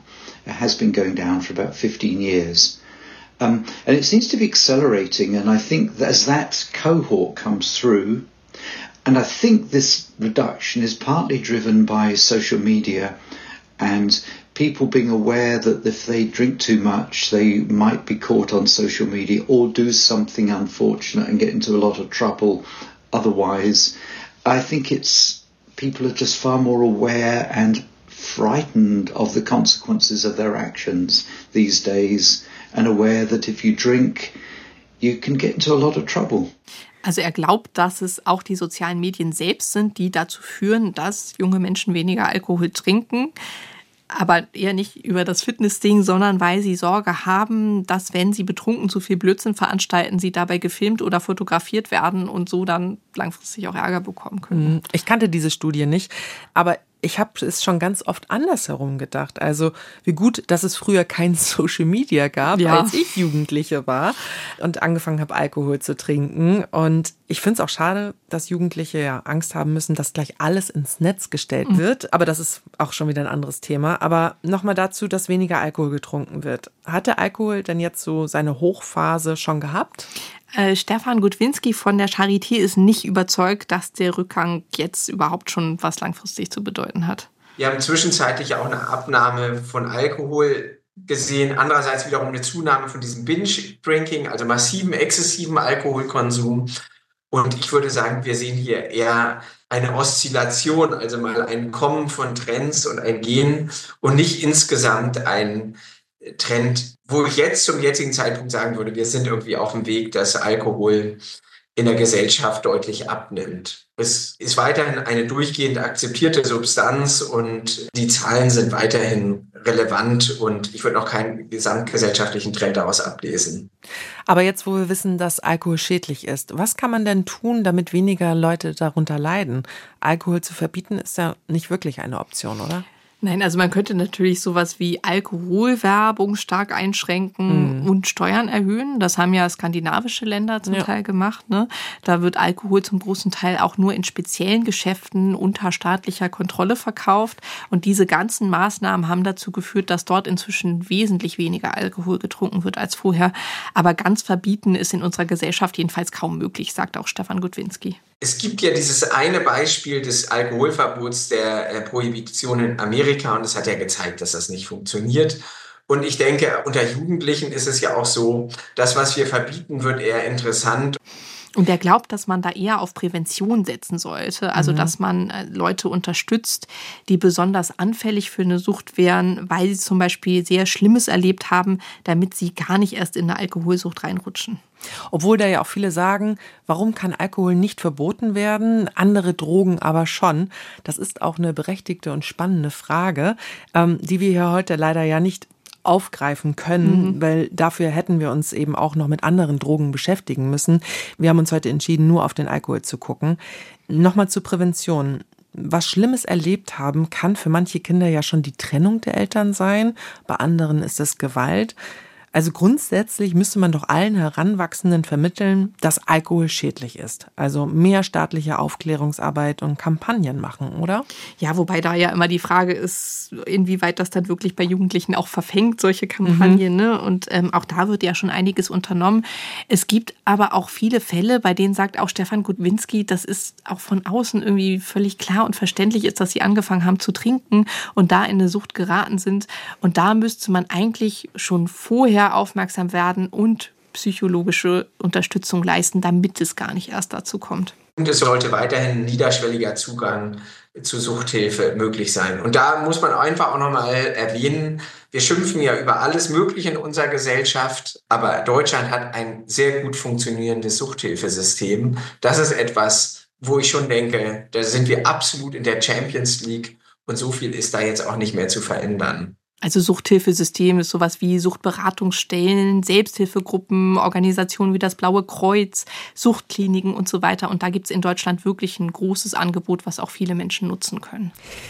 It has been going down for about 15 years. And it seems to be accelerating, and I think that as that cohort comes through, and I think this reduction is partly driven by social media and people being aware that if they drink too much, they might be caught on social media or do something unfortunate and get into a lot of trouble otherwise. I think people are just far more aware and frightened of the consequences of their actions these days and aware that if you drink, you can get into a lot of trouble. Also er glaubt, dass es auch die sozialen Medien selbst sind, die dazu führen, dass junge Menschen weniger Alkohol trinken. Aber eher nicht über das Fitnessding, sondern weil sie Sorge haben, dass wenn sie betrunken zu viel Blödsinn veranstalten, sie dabei gefilmt oder fotografiert werden und so dann langfristig auch Ärger bekommen können. Ich kannte diese Studie nicht, aber ich habe es schon ganz oft andersherum gedacht. Also wie gut, dass es früher kein Social Media gab, als ich Jugendliche war und angefangen habe, Alkohol zu trinken. Und ich finde es auch schade, dass Jugendliche ja Angst haben müssen, dass gleich alles ins Netz gestellt wird. Aber das ist auch schon wieder ein anderes Thema. Aber nochmal dazu, dass weniger Alkohol getrunken wird. Hat der Alkohol denn jetzt so seine Hochphase schon gehabt? Stefan Gutwinski von der Charité ist nicht überzeugt, dass der Rückgang jetzt überhaupt schon was langfristig zu bedeuten hat. Wir haben zwischenzeitlich auch eine Abnahme von Alkohol gesehen. Andererseits wiederum eine Zunahme von diesem Binge-Drinking, also massiven, exzessiven Alkoholkonsum. Und ich würde sagen, wir sehen hier eher eine Oszillation, also mal ein Kommen von Trends und ein Gehen und nicht insgesamt ein Trend, wo ich jetzt zum jetzigen Zeitpunkt sagen würde, wir sind irgendwie auf dem Weg, dass Alkohol in der Gesellschaft deutlich abnimmt. Es ist weiterhin eine durchgehend akzeptierte Substanz und die Zahlen sind weiterhin relevant und ich würde noch keinen gesamtgesellschaftlichen Trend daraus ablesen. Aber jetzt, wo wir wissen, dass Alkohol schädlich ist, was kann man denn tun, damit weniger Leute darunter leiden? Alkohol zu verbieten ist ja nicht wirklich eine Option, oder? Nein, also man könnte natürlich sowas wie Alkoholwerbung stark einschränken und Steuern erhöhen. Das haben ja skandinavische Länder zum Teil gemacht. Ne? Da wird Alkohol zum großen Teil auch nur in speziellen Geschäften unter staatlicher Kontrolle verkauft. Und diese ganzen Maßnahmen haben dazu geführt, dass dort inzwischen wesentlich weniger Alkohol getrunken wird als vorher. Aber ganz verbieten ist in unserer Gesellschaft jedenfalls kaum möglich, sagt auch Stefan Gutwinski. Es gibt ja dieses eine Beispiel des Alkoholverbots der Prohibition in Amerika und es hat ja gezeigt, dass das nicht funktioniert. Und ich denke, unter Jugendlichen ist es ja auch so, das, was wir verbieten, wird eher interessant. Und er glaubt, dass man da eher auf Prävention setzen sollte, also dass man Leute unterstützt, die besonders anfällig für eine Sucht wären, weil sie zum Beispiel sehr Schlimmes erlebt haben, damit sie gar nicht erst in eine Alkoholsucht reinrutschen. Obwohl da ja auch viele sagen, warum kann Alkohol nicht verboten werden, andere Drogen aber schon? Das ist auch eine berechtigte und spannende Frage, die wir hier heute leider ja nicht aufgreifen können, weil dafür hätten wir uns eben auch noch mit anderen Drogen beschäftigen müssen. Wir haben uns heute entschieden, nur auf den Alkohol zu gucken. Nochmal zur Prävention. Was Schlimmes erlebt haben, kann für manche Kinder ja schon die Trennung der Eltern sein. Bei anderen ist es Gewalt. Also grundsätzlich müsste man doch allen Heranwachsenden vermitteln, dass Alkohol schädlich ist. Also mehr staatliche Aufklärungsarbeit und Kampagnen machen, oder? Ja, wobei da ja immer die Frage ist, inwieweit das dann wirklich bei Jugendlichen auch verfängt, solche Kampagnen. Ne? Und auch da wird ja schon einiges unternommen. Es gibt aber auch viele Fälle, bei denen sagt auch Stefan Gutwinski, das ist auch von außen irgendwie völlig klar und verständlich ist, dass sie angefangen haben zu trinken und da in eine Sucht geraten sind. Und da müsste man eigentlich schon vorher aufmerksam werden und psychologische Unterstützung leisten, damit es gar nicht erst dazu kommt. Und es sollte weiterhin niederschwelliger Zugang zu Suchthilfe möglich sein. Und da muss man einfach auch nochmal erwähnen, wir schimpfen ja über alles Mögliche in unserer Gesellschaft, aber Deutschland hat ein sehr gut funktionierendes Suchthilfesystem. Das ist etwas, wo ich schon denke, da sind wir absolut in der Champions League und so viel ist da jetzt auch nicht mehr zu verändern. Also Suchthilfesystem ist sowas wie Suchtberatungsstellen, Selbsthilfegruppen, Organisationen wie das Blaue Kreuz, Suchtkliniken und so weiter. Und da gibt es in Deutschland wirklich ein großes Angebot, was auch viele Menschen nutzen können.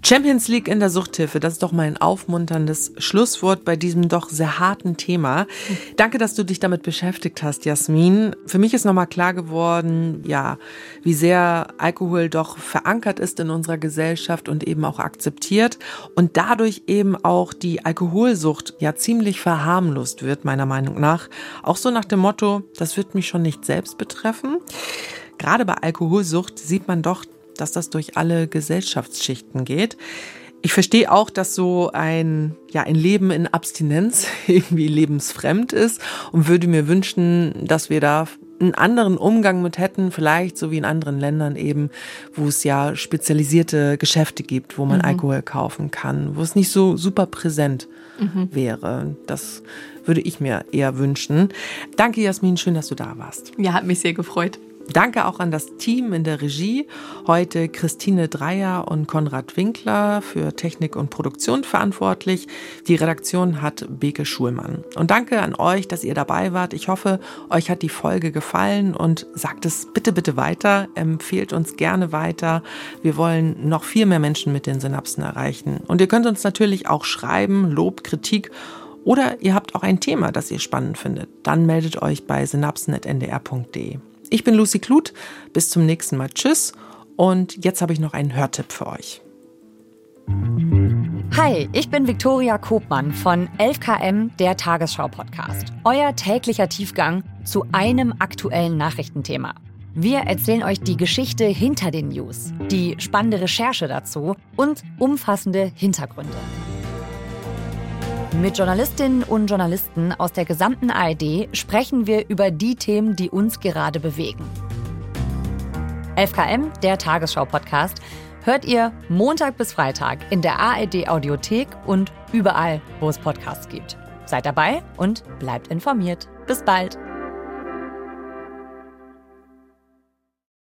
Champions League in der Suchthilfe, das ist doch mal ein aufmunterndes Schlusswort bei diesem doch sehr harten Thema. Danke, dass du dich damit beschäftigt hast, Jasmin. Für mich ist nochmal klar geworden, ja, wie sehr Alkohol doch verankert ist in unserer Gesellschaft und eben auch akzeptiert und dadurch eben auch die Alkoholsucht ja ziemlich verharmlost wird, meiner Meinung nach. Auch so nach dem Motto, das wird mich schon nicht selbst betreffen. Gerade bei Alkoholsucht sieht man doch, dass das durch alle Gesellschaftsschichten geht. Ich verstehe auch, dass so ein Leben in Abstinenz irgendwie lebensfremd ist und würde mir wünschen, dass wir da einen anderen Umgang mit hätten, vielleicht so wie in anderen Ländern eben, wo es ja spezialisierte Geschäfte gibt, wo man Alkohol kaufen kann, wo es nicht so super präsent wäre. Das würde ich mir eher wünschen. Danke, Jasmin, schön, dass du da warst. Ja, hat mich sehr gefreut. Danke auch an das Team in der Regie. Heute Christine Dreier und Konrad Winkler für Technik und Produktion verantwortlich. Die Redaktion hat Beke Schulmann. Und danke an euch, dass ihr dabei wart. Ich hoffe, euch hat die Folge gefallen und sagt es bitte, bitte weiter. Empfehlt uns gerne weiter. Wir wollen noch viel mehr Menschen mit den Synapsen erreichen. Und ihr könnt uns natürlich auch schreiben, Lob, Kritik oder ihr habt auch ein Thema, das ihr spannend findet. Dann meldet euch bei synapsen@ndr.de. Ich bin Lucy Kluth, bis zum nächsten Mal. Tschüss und jetzt habe ich noch einen Hörtipp für euch. Hi, ich bin Viktoria Kopmann von 11KM, der Tagesschau-Podcast. Euer täglicher Tiefgang zu einem aktuellen Nachrichtenthema. Wir erzählen euch die Geschichte hinter den News, die spannende Recherche dazu und umfassende Hintergründe. Mit Journalistinnen und Journalisten aus der gesamten ARD sprechen wir über die Themen, die uns gerade bewegen. 11KM, der Tagesschau-Podcast, hört ihr Montag bis Freitag in der ARD-Audiothek und überall, wo es Podcasts gibt. Seid dabei und bleibt informiert. Bis bald!